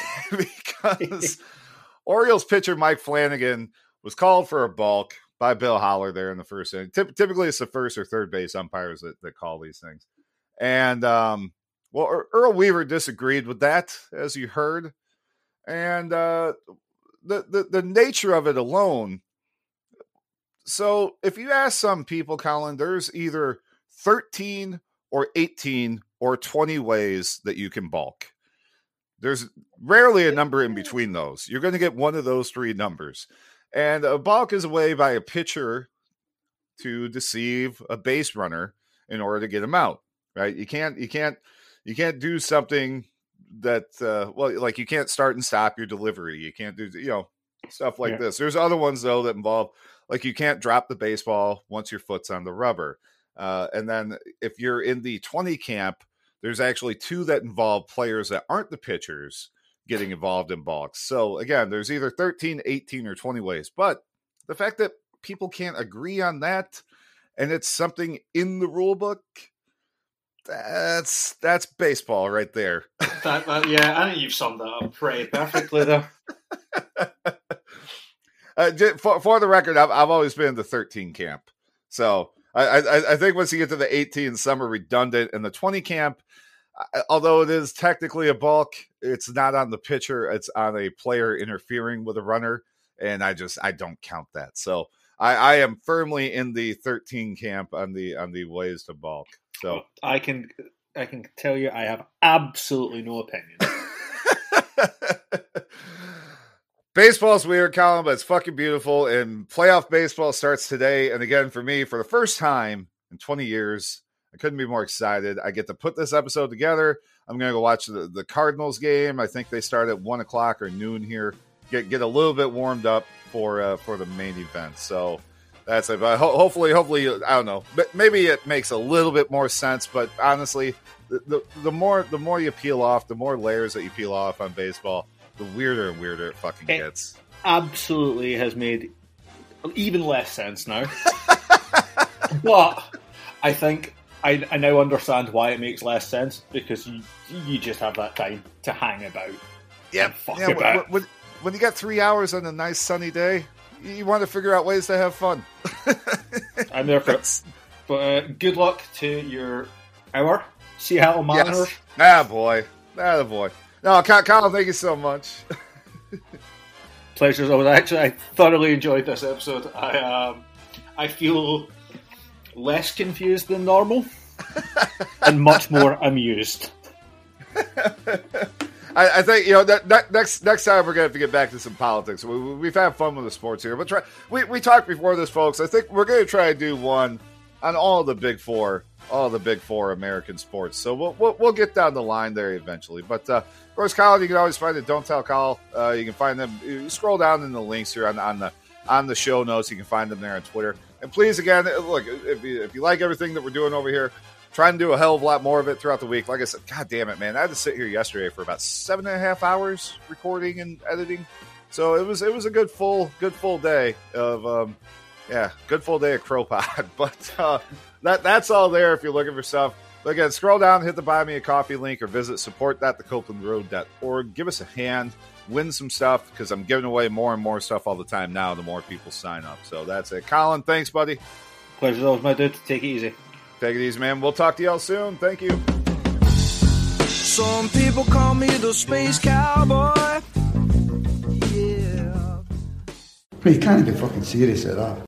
[SPEAKER 1] because Orioles pitcher Mike Flanagan was called for a balk by Bill Haller there in the first inning. Typ- typically, it's the first or third base umpires that, that call these things. And, um, well, Earl Weaver disagreed with that, as you heard. And uh, the, the, the nature of it alone. So if you ask some people, Colin, there's either thirteen or eighteen or twenty ways that you can balk. There's rarely a number in between those. You're going to get one of those three numbers. And a balk is a way by a pitcher to deceive a base runner in order to get him out, right? You can't, you can't, you can't do something that, uh, well, like you can't start and stop your delivery. You can't do, you know, stuff like yeah. this. There's other ones though that involve, like you can't drop the baseball once your foot's on the rubber. Uh, and then if you're in the twenty camp, there's actually two that involve players that aren't the pitchers getting involved in balks. So again, there's either thirteen, eighteen, or twenty ways. But the fact that people can't agree on that, and it's something in the rule book, that's that's baseball right there.
[SPEAKER 12] that, that, yeah, I think you've summed that up pretty perfectly there.
[SPEAKER 1] uh, for, for the record, I've, I've always been in the thirteen camp. So I, I, I think once you get to the eighteen, some are redundant. And the twenty camp, although it is technically a balk, it's not on the pitcher. It's on a player interfering with a runner. And I just, I don't count that. So I, I am firmly in the thirteen camp on the, on the ways to balk. So
[SPEAKER 12] I can, I can tell you, I have absolutely no opinion.
[SPEAKER 1] Baseball's weird, Colin, but it's fucking beautiful. And playoff baseball starts today. And again, for me, for the first time in twenty years, I couldn't be more excited. I get to put this episode together. I'm going to go watch the, the Cardinals game. I think they start at one o'clock or noon here. Get get a little bit warmed up for uh, for the main event. So that's it. But ho- hopefully, hopefully, I don't know. But maybe it makes a little bit more sense. But honestly, the, the the more the more you peel off, the more layers that you peel off on baseball, the weirder and weirder it fucking
[SPEAKER 12] it
[SPEAKER 1] gets.
[SPEAKER 12] Absolutely has made even less sense now. But I think I, I now understand why it makes less sense, because you you just have that time to hang about.
[SPEAKER 1] Yeah,
[SPEAKER 12] fuck
[SPEAKER 1] yeah.
[SPEAKER 12] about.
[SPEAKER 1] When, when you got three hours on a nice sunny day, you want to figure out ways to have fun.
[SPEAKER 12] I'm there for it. But uh, good luck to your our Seattle Mariners.
[SPEAKER 1] Yes. Ah, boy. Ah, boy. No, Kyle, thank you so much.
[SPEAKER 12] Pleasure as always. Actually, I thoroughly enjoyed this episode. I um, I feel less confused than normal and much more amused.
[SPEAKER 1] I, I think, you know, that, that next next time we're going to have to get back to some politics. We, we've had fun with the sports here. But try, we, we talked before this, folks. I think we're going to try to do one on all the big four, all the big four American sports. So we'll we'll, we'll get down the line there eventually. But, uh, of course, Kyle, you can always find it. Don't Tell Kyle. Uh, you can find them. You scroll down in the links here on, on the on the show notes. You can find them there on Twitter. And please, again, look, if you, if you like everything that we're doing over here, try and do a hell of a lot more of it throughout the week. Like I said, God damn it, man. I had to sit here yesterday for about seven and a half hours recording and editing. So it was it was a good full good full day of um yeah, good full day of CrowPod. But uh that that's all there if you're looking for stuff. But again, scroll down, hit the Buy Me a Coffee link, or visit support dot the copeland road dot org. Give us a hand, win some stuff, because I'm giving away more and more stuff all the time now, the more people sign up. So that's it. Colin, thanks, buddy.
[SPEAKER 12] Pleasure's always my dude. Take it easy.
[SPEAKER 1] Take it easy, man. We'll talk to y'all soon. Thank you.
[SPEAKER 11] Some people call me the space cowboy. Yeah.
[SPEAKER 4] Well, you can't get fucking serious at that.